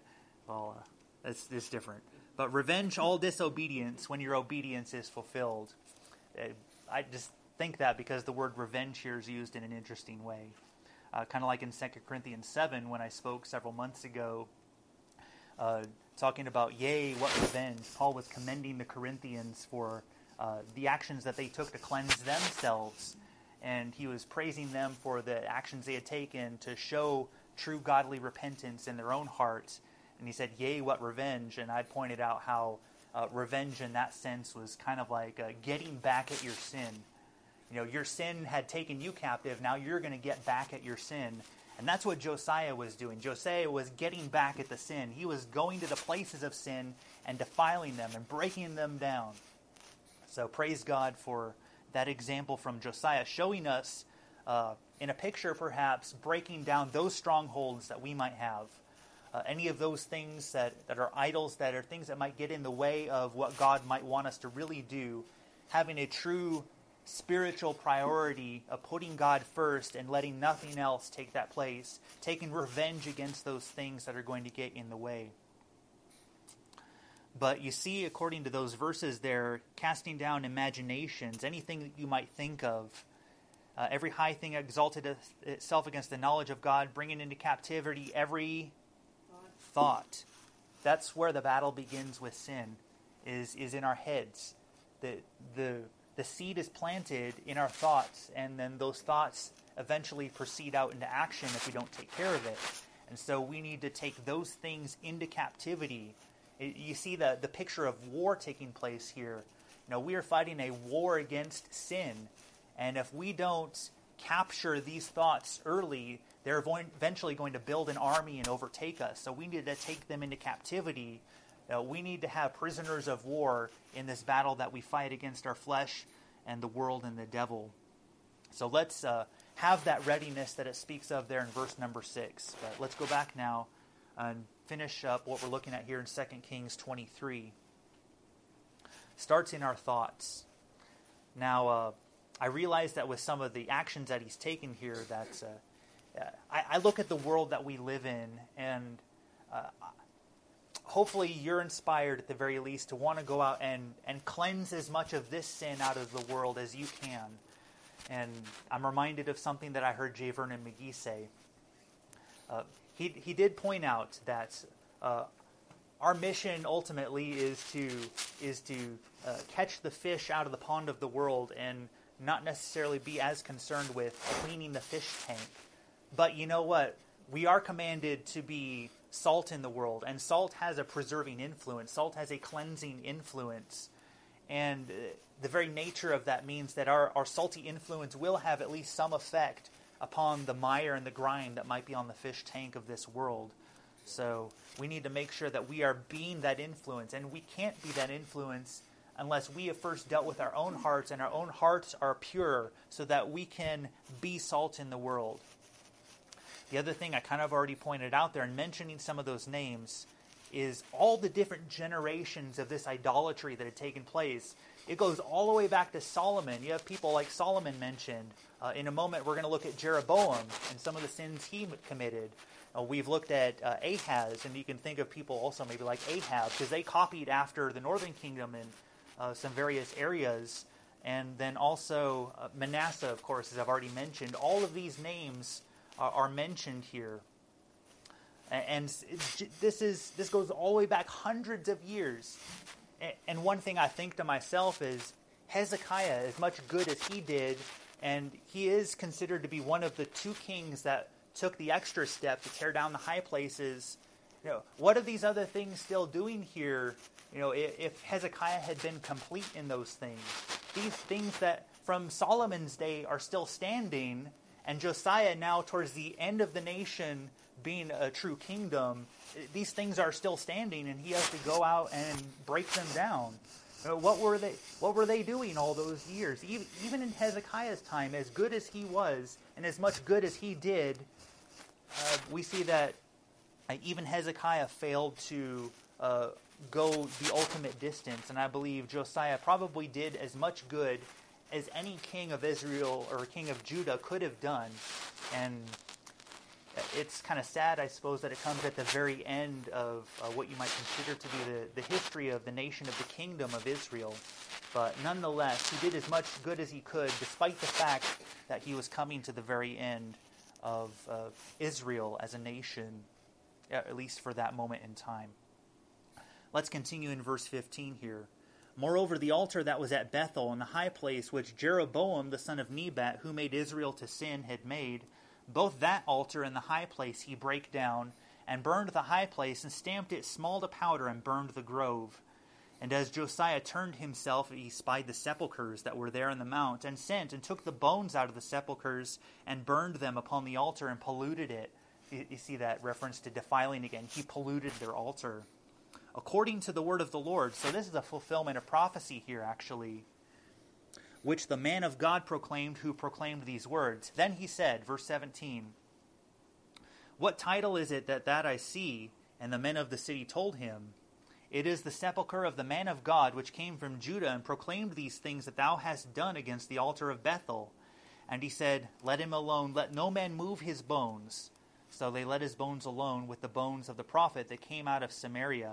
Speaker 1: It's different. But revenge all disobedience when your obedience is fulfilled. I just think that because the word revenge here is used in an interesting way. kind of like in 2 Corinthians 7 when I spoke several months ago, talking about, yea, what revenge. Paul was commending the Corinthians for the actions that they took to cleanse themselves, and he was praising them for the actions they had taken to show true godly repentance in their own hearts. And he said, yea, what revenge. And I pointed out how revenge in that sense was kind of like getting back at your sin. Your sin had taken you captive. Now you're going to get back at your sin. And that's what Josiah was doing. Josiah was getting back at the sin. He was going to the places of sin and defiling them and breaking them down. So praise God for that example from Josiah, showing us in a picture perhaps breaking down those strongholds that we might have. Any of those things that are idols, that are things that might get in the way of what God might want us to really do, having a true spiritual priority of putting God first and letting nothing else take that place, taking revenge against those things that are going to get in the way. But you see, according to those verses there, casting down imaginations, anything that you might think of, every high thing exalted itself against the knowledge of God, bringing into captivity every thought. That's where the battle begins with sin, is in our heads. The seed is planted in our thoughts, and then those thoughts eventually proceed out into action if we don't take care of it. And so we need to take those things into captivity. You see the picture of war taking place here. We are fighting a war against sin. And if we don't capture these thoughts early, they're eventually going to build an army and overtake us. So we need to take them into captivity. We need to have prisoners of war in this battle that we fight against our flesh and the world and the devil. So let's have that readiness that it speaks of there in verse number 6. But let's go back now and finish up what we're looking at here in 2 Kings 23. Starts in our thoughts. Now, I realize that with some of the actions that he's taken here, that I look at the world that we live in, and hopefully you're inspired at the very least to want to go out and cleanse as much of this sin out of the world as you can. And I'm reminded of something that I heard J. Vernon McGee say. He did point out that our mission ultimately is to catch the fish out of the pond of the world and not necessarily be as concerned with cleaning the fish tank. But you know what? We are commanded to be salt in the world, and salt has a preserving influence. Salt has a cleansing influence. And the very nature of that means that our salty influence will have at least some effect upon the mire and the grime that might be on the fish tank of this world. So we need to make sure that we are being that influence, and we can't be that influence unless we have first dealt with our own hearts, and our own hearts are pure so that we can be salt in the world. The other thing I kind of already pointed out there in mentioning some of those names is all the different generations of this idolatry that had taken place. It goes all the way back to Solomon. You have people like Solomon mentioned. In a moment, we're going to look at Jeroboam and some of the sins he committed. We've looked at Ahaz, and you can think of people also maybe like Ahab, because they copied after the northern kingdom in some various areas. And then also Manasseh, of course, as I've already mentioned. All of these names are mentioned here. And this goes all the way back hundreds of years. And one thing I think to myself is Hezekiah, as much good as he did, and he is considered to be one of the two kings that took the extra step to tear down the high places. What are these other things still doing here? If Hezekiah had been complete in those things, these things that from Solomon's day are still standing, and Josiah now towards the end of the nation being a true kingdom, these things are still standing, and he has to go out and break them down. What were they doing all those years? Even in Hezekiah's time, as good as he was, and as much good as he did, we see that even Hezekiah failed to go the ultimate distance. And I believe Josiah probably did as much good as any king of Israel or king of Judah could have done. And it's kind of sad, I suppose, that it comes at the very end of what you might consider to be the history of the nation of the kingdom of Israel. But nonetheless, he did as much good as he could, despite the fact that he was coming to the very end of Israel as a nation, at least for that moment in time. Let's continue in verse 15 here. Moreover, the altar that was at Bethel in the high place, which Jeroboam the son of Nebat, who made Israel to sin, had made, both that altar and the high place he brake down, and burned the high place, and stamped it small to powder, and burned the grove. And as Josiah turned himself, he spied the sepulchres that were there in the mount, and sent and took the bones out of the sepulchres, and burned them upon the altar, and polluted it. You see that reference to defiling again. He polluted their altar, according to the word of the Lord. So this is a fulfillment of prophecy here, actually, which the man of God proclaimed, who proclaimed these words. Then he said, verse 17, What title is it that I see? And the men of the city told him, It is the sepulchre of the man of God, which came from Judah, and proclaimed these things that thou hast done against the altar of Bethel. And he said, Let him alone, let no man move his bones. So they let his bones alone with the bones of the prophet that came out of Samaria.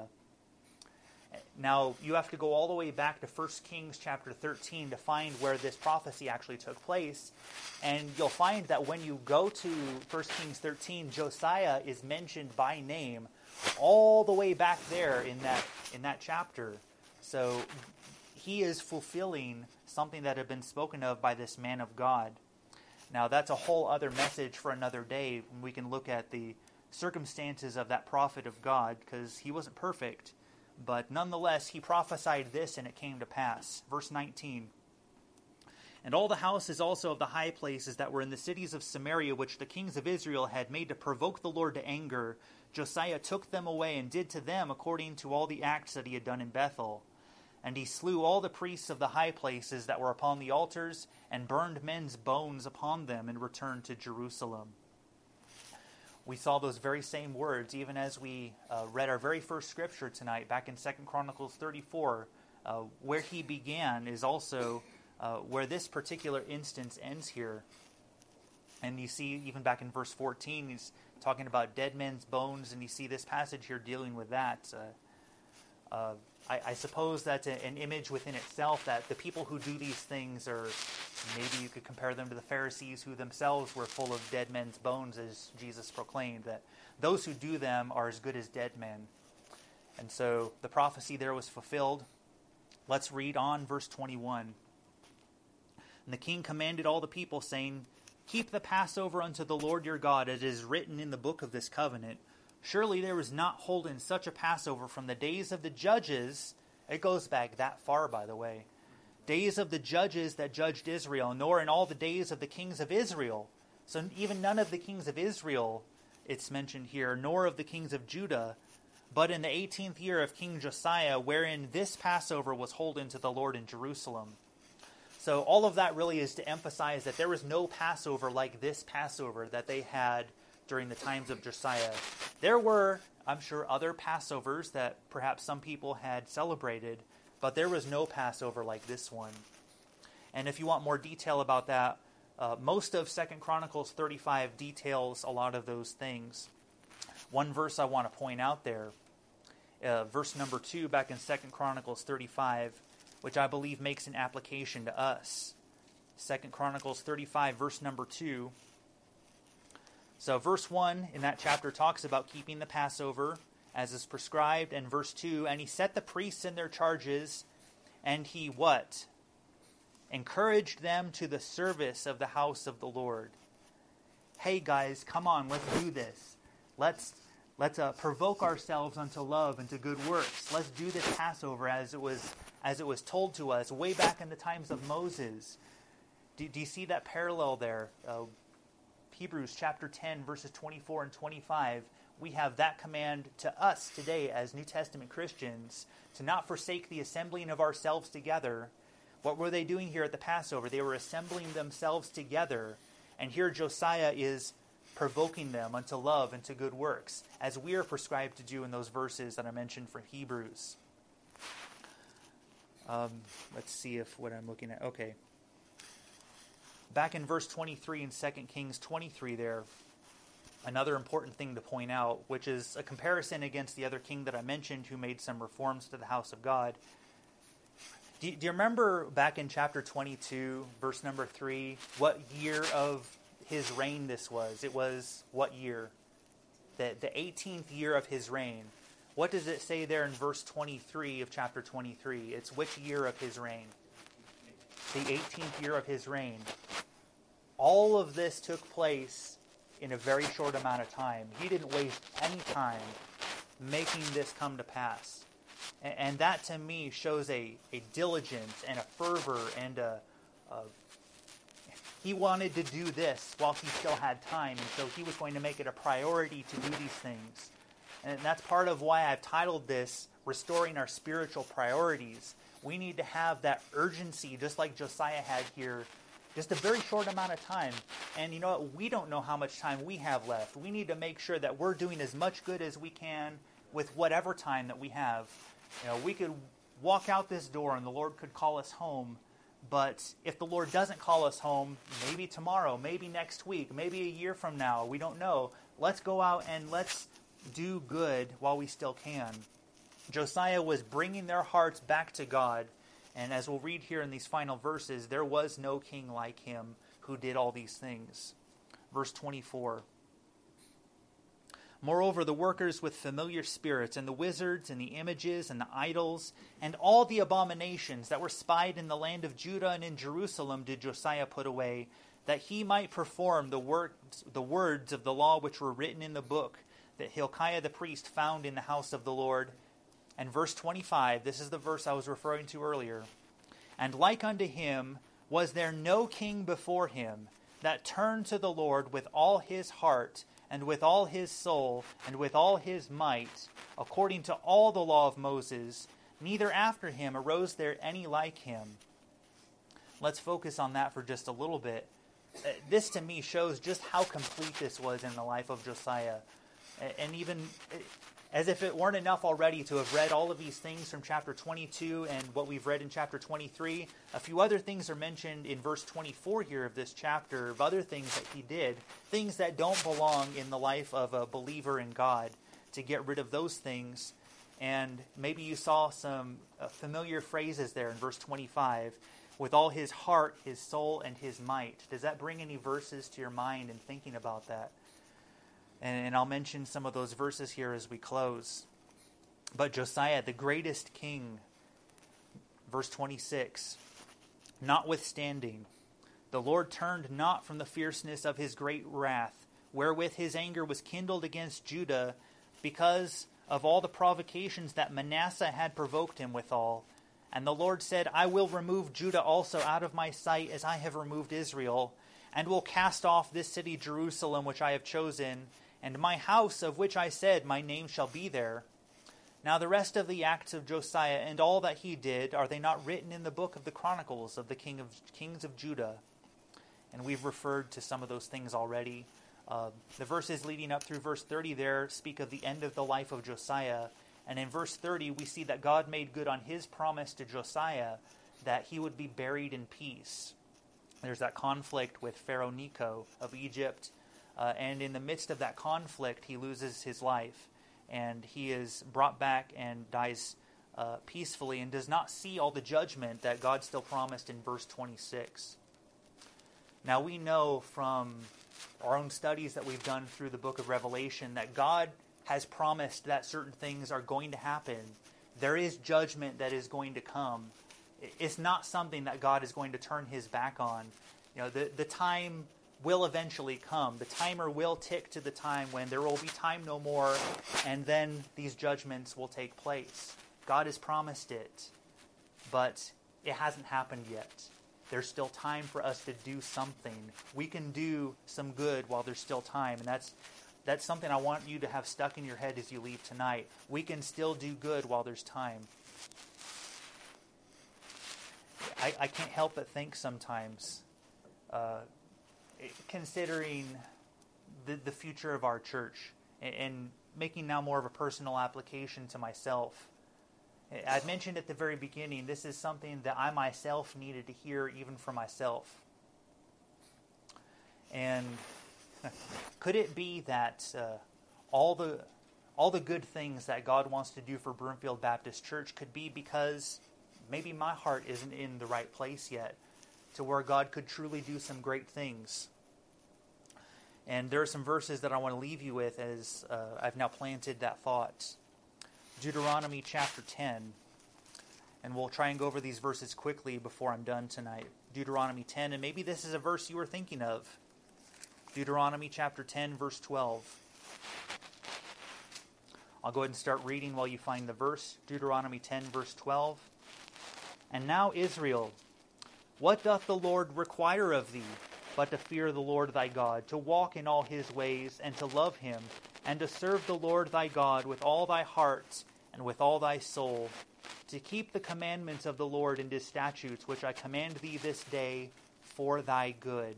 Speaker 1: Now, you have to go all the way back to 1 Kings chapter 13 to find where this prophecy actually took place. And you'll find that when you go to 1 Kings 13, Josiah is mentioned by name all the way back there in that chapter. So he is fulfilling something that had been spoken of by this man of God. Now, that's a whole other message for another day, when we can look at the circumstances of that prophet of God, because he wasn't perfect. But nonetheless, he prophesied this, and it came to pass. Verse 19, And all the houses also of the high places that were in the cities of Samaria, which the kings of Israel had made to provoke the Lord to anger, Josiah took them away, and did to them according to all the acts that he had done in Bethel. And he slew all the priests of the high places that were upon the altars, and burned men's bones upon them, and returned to Jerusalem. We saw those very same words, even as we read our very first scripture tonight, back in 2 Chronicles 34. Where he began is also where this particular instance ends here. And you see, even back in verse 14, he's talking about dead men's bones, and you see this passage here dealing with that. I suppose that's an image within itself, that the people who do these things are, maybe you could compare them to the Pharisees, who themselves were full of dead men's bones, as Jesus proclaimed, that those who do them are as good as dead men. And so the prophecy there was fulfilled. Let's read on verse 21. And the king commanded all the people, saying, Keep the Passover unto the Lord your God, as it is written in the book of this covenant. Surely there was not holden such a Passover from the days of the judges. It goes back that far, by the way. Days of the judges that judged Israel, nor in all the days of the kings of Israel. So even none of the kings of Israel, it's mentioned here, nor of the kings of Judah, but in the 18th year of King Josiah, wherein this Passover was holden to the Lord in Jerusalem. So all of that really is to emphasize that there was no Passover like this Passover that they had during the times of Josiah. There were, I'm sure, other Passovers that perhaps some people had celebrated, but there was no Passover like this one. And if you want more detail about that, most of 2 Chronicles 35 details a lot of those things. One verse I want to point out there, verse number 2 back in 2 Chronicles 35, which I believe makes an application to us. 2 Chronicles 35, verse number 2. So verse 1 in that chapter talks about keeping the Passover as is prescribed. And verse 2, And he set the priests in their charges, and he what? Encouraged them to the service of the house of the Lord. Hey guys, come on, let's do this. Let's provoke ourselves unto love and to good works. Let's do this Passover as it was told to us way back in the times of Moses. Do you see that parallel there? Hebrews chapter 10, verses 24 and 25, we have that command to us today as New Testament Christians to not forsake the assembling of ourselves together. What were they doing here at the Passover? They were assembling themselves together. And here Josiah is provoking them unto love and to good works, as we are prescribed to do in those verses that I mentioned from Hebrews. Let's see if what I'm looking at. Okay. Back in verse 23 in 2 Kings 23 there, another important thing to point out, which is a comparison against the other king that I mentioned who made some reforms to the house of God. Do you remember back in chapter 22, verse number 3, what year of his reign this was. It was what year? The 18th year of his reign. What does it say there in verse 23 of chapter 23? It's which year of his reign? The 18th year of his reign. All of this took place in a very short amount of time. He didn't waste any time making this come to pass. And that to me shows a diligence and a fervor and he wanted to do this while he still had time, and so he was going to make it a priority to do these things. And that's part of why I've titled this, Restoring Our Spiritual Priorities. We need to have that urgency, just like Josiah had here, just a very short amount of time. And you know what? We don't know how much time we have left. We need to make sure that we're doing as much good as we can with whatever time that we have. You know, we could walk out this door and the Lord could call us home. But if the Lord doesn't call us home, maybe tomorrow, maybe next week, maybe a year from now, we don't know. Let's go out and let's do good while we still can. Josiah was bringing their hearts back to God. And as we'll read here in these final verses, there was no king like him who did all these things. Verse 24. Moreover, the workers with familiar spirits, and the wizards, and the images, and the idols, and all the abominations that were spied in the land of Judah and in Jerusalem did Josiah put away, that he might perform the words of the law which were written in the book that Hilkiah the priest found in the house of the Lord. And verse 25, this is the verse I was referring to earlier. And like unto him was there no king before him that turned to the Lord with all his heart, and with all his soul, and with all his might, according to all the law of Moses, neither after him arose there any like him. Let's focus on that for just a little bit. This to me shows just how complete this was in the life of Josiah. And even as if it weren't enough already to have read all of these things from chapter 22 and what we've read in chapter 23, a few other things are mentioned in verse 24 here of this chapter, of other things that he did, things that don't belong in the life of a believer in God, to get rid of those things. And maybe you saw some familiar phrases there in verse 25, with all his heart, his soul, and his might. Does that bring any verses to your mind in thinking about that? And I'll mention some of those verses here as we close. But Josiah, the greatest king, verse 26, notwithstanding, the Lord turned not from the fierceness of his great wrath, wherewith his anger was kindled against Judah, because of all the provocations that Manasseh had provoked him withal. And the Lord said, I will remove Judah also out of my sight, as I have removed Israel, and will cast off this city Jerusalem which I have chosen, and my house of which I said, my name shall be there. Now the rest of the acts of Josiah and all that he did, are they not written in the book of the Chronicles of the kings of Judah? And we've referred to some of those things already. The verses leading up through verse 30 there speak of the end of the life of Josiah. And in verse 30, we see that God made good on his promise to Josiah that he would be buried in peace. There's that conflict with Pharaoh Necho of Egypt. And in the midst of that conflict, he loses his life. And he is brought back and dies peacefully and does not see all the judgment that God still promised in verse 26. Now we know from our own studies that we've done through the book of Revelation that God has promised that certain things are going to happen. There is judgment that is going to come. It's not something that God is going to turn his back on. You know, the time will eventually come. The timer will tick to the time when there will be time no more, and then these judgments will take place. God has promised it, but it hasn't happened yet. There's still time for us to do something. We can do some good while there's still time, and that's something I want you to have stuck in your head as you leave tonight. We can still do good while there's time. I can't help but think sometimes, considering the future of our church and making now more of a personal application to myself. I mentioned at the very beginning, this is something that I myself needed to hear even for myself. And could it be that all the good things that God wants to do for Broomfield Baptist Church could be because maybe my heart isn't in the right place yet to where God could truly do some great things? And there are some verses that I want to leave you with as I've now planted that thought. Deuteronomy chapter 10. And we'll try and go over these verses quickly before I'm done tonight. Deuteronomy 10, and maybe this is a verse you were thinking of. Deuteronomy chapter 10, verse 12. I'll go ahead and start reading while you find the verse. Deuteronomy 10, verse 12. And now, Israel, what doth the Lord require of thee, but to fear the Lord thy God, to walk in all his ways, and to love him, and to serve the Lord thy God with all thy heart and with all thy soul, to keep the commandments of the Lord and his statutes, which I command thee this day for thy good.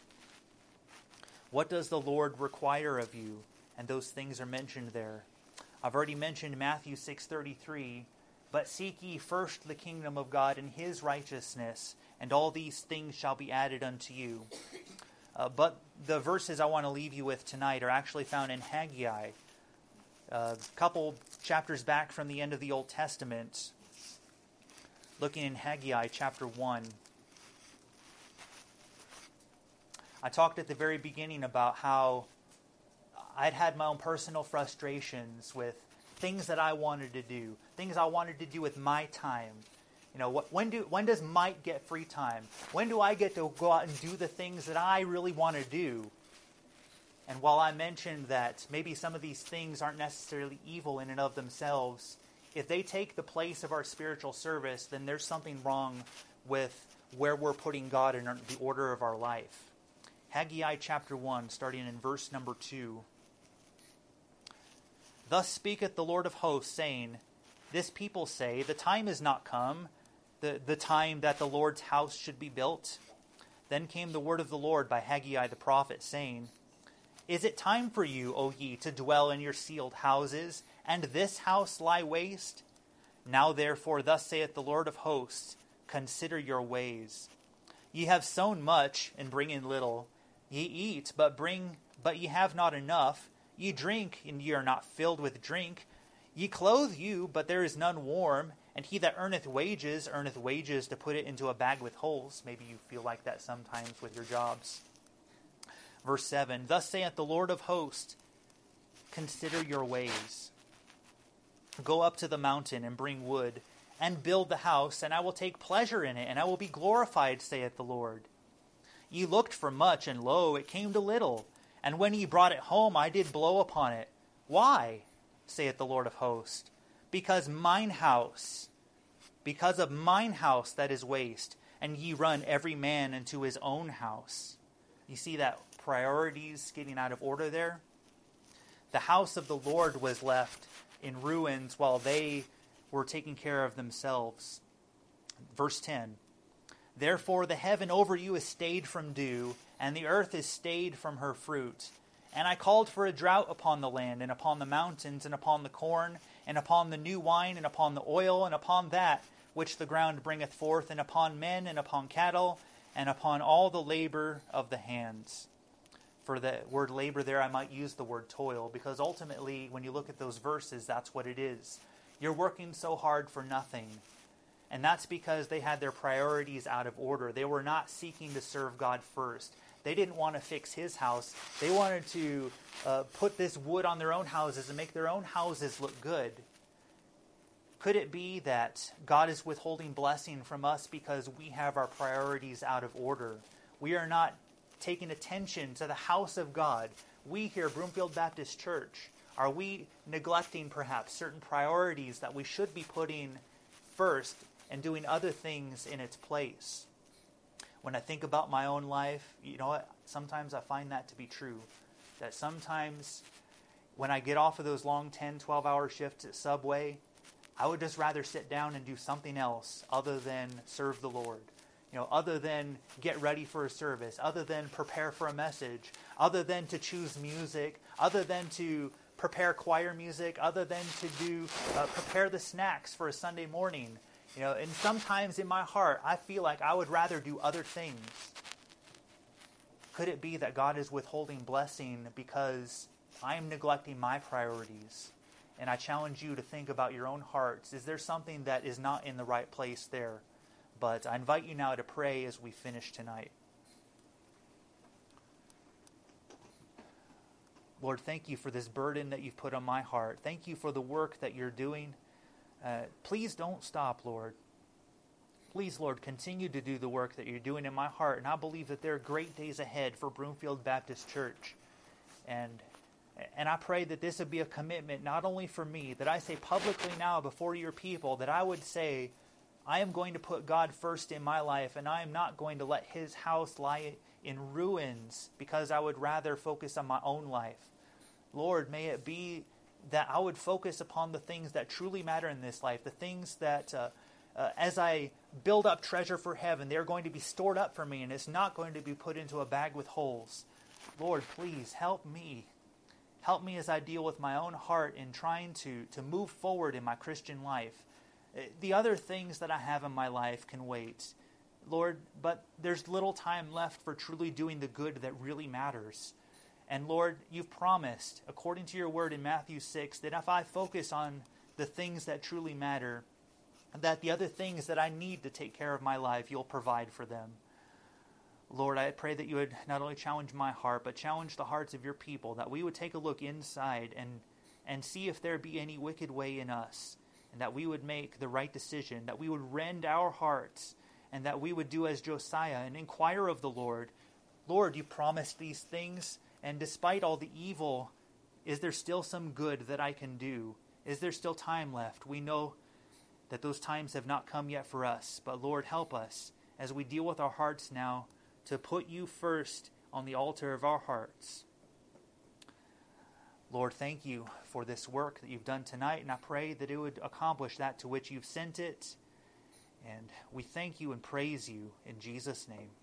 Speaker 1: What does the Lord require of you? And those things are mentioned there. I've already mentioned Matthew 6:33, but seek ye first the kingdom of God and his righteousness, and all these things shall be added unto you. But the verses I want to leave you with tonight are actually found in Haggai, a couple chapters back from the end of the Old Testament. Looking in Haggai chapter 1. I talked at the very beginning about how I'd had my own personal frustrations with things that I wanted to do, things I wanted to do with my time. You know, when does Mike get free time? When do I get to go out and do the things that I really want to do? And while I mentioned that maybe some of these things aren't necessarily evil in and of themselves, if they take the place of our spiritual service, then there's something wrong with where we're putting God in the order of our life. Haggai chapter 1, starting in verse number 2. Thus speaketh the Lord of hosts, saying, This people say, the time is not come, the time that the Lord's house should be built. Then came the word of the Lord by Haggai the prophet, saying, Is it time for you, O ye, to dwell in your sealed houses, and this house lie waste? Now therefore, thus saith the Lord of hosts, Consider your ways. Ye have sown much, and bring in little. Ye eat, but ye have not enough. Ye drink, and ye are not filled with drink. Ye clothe you, but there is none warm. And he that earneth wages to put it into a bag with holes. Maybe you feel like that sometimes with your jobs. Verse 7, Thus saith the Lord of hosts, Consider your ways. Go up to the mountain and bring wood, and build the house, and I will take pleasure in it, and I will be glorified, saith the Lord. Ye looked for much, and lo, it came to little. And when ye brought it home, I did blow upon it. Why? Saith the Lord of hosts. Because of mine house that is waste, and ye run every man into his own house. You see that priorities getting out of order there? The house of the Lord was left in ruins while they were taking care of themselves. Verse 10, Therefore the heaven over you is stayed from dew, and the earth is stayed from her fruit. And I called for a drought upon the land, and upon the mountains, and upon the corn, and upon the new wine, and upon the oil, and upon that which the ground bringeth forth, and upon men, and upon cattle, and upon all the labor of the hands. For the word labor there, I might use the word toil, because ultimately, when you look at those verses, that's what it is. You're working so hard for nothing. And that's because they had their priorities out of order. They were not seeking to serve God first. They didn't want to fix his house. They wanted to put this wood on their own houses and make their own houses look good. Could it be that God is withholding blessing from us because we have our priorities out of order? We are not taking attention to the house of God. We here, Broomfield Baptist Church, are we neglecting perhaps certain priorities that we should be putting first and doing other things in its place? When I think about my own life, you know what? Sometimes I find that to be true. That sometimes when I get off of those long 10, 12-hour shifts at Subway, I would just rather sit down and do something else other than serve the Lord. You know, other than get ready for a service, other than prepare for a message, other than to choose music, other than to prepare choir music, other than to prepare the snacks for a Sunday morning. You know, and sometimes in my heart, I feel like I would rather do other things. Could it be that God is withholding blessing because I am neglecting my priorities? And I challenge you to think about your own hearts. Is there something that is not in the right place there? But I invite you now to pray as we finish tonight. Lord, thank you for this burden that you've put on my heart. Thank you for the work that you're doing. Please don't stop, Lord. Please, Lord, continue to do the work that you're doing in my heart. And I believe that there are great days ahead for Broomfield Baptist Church. And I pray that this would be a commitment not only for me, that I say publicly now before your people, that I would say, I am going to put God first in my life, and I am not going to let his house lie in ruins because I would rather focus on my own life. Lord, may it be that I would focus upon the things that truly matter in this life, the things that as I build up treasure for heaven, they're going to be stored up for me, and it's not going to be put into a bag with holes. Lord, please help me. Help me as I deal with my own heart in trying to move forward in my Christian life. The other things that I have in my life can wait, Lord, but there's little time left for truly doing the good that really matters. And Lord, you've promised, according to your word in Matthew 6, that if I focus on the things that truly matter, that the other things that I need to take care of my life, you'll provide for them. Lord, I pray that you would not only challenge my heart, but challenge the hearts of your people, that we would take a look inside and see if there be any wicked way in us, and that we would make the right decision, that we would rend our hearts, and that we would do as Josiah and inquire of the Lord. Lord, you promised these things, and despite all the evil, is there still some good that I can do? Is there still time left? We know that those times have not come yet for us, but Lord, help us as we deal with our hearts now to put you first on the altar of our hearts. Lord, thank you for this work that you've done tonight, and I pray that it would accomplish that to which you've sent it. And we thank you and praise you in Jesus' name.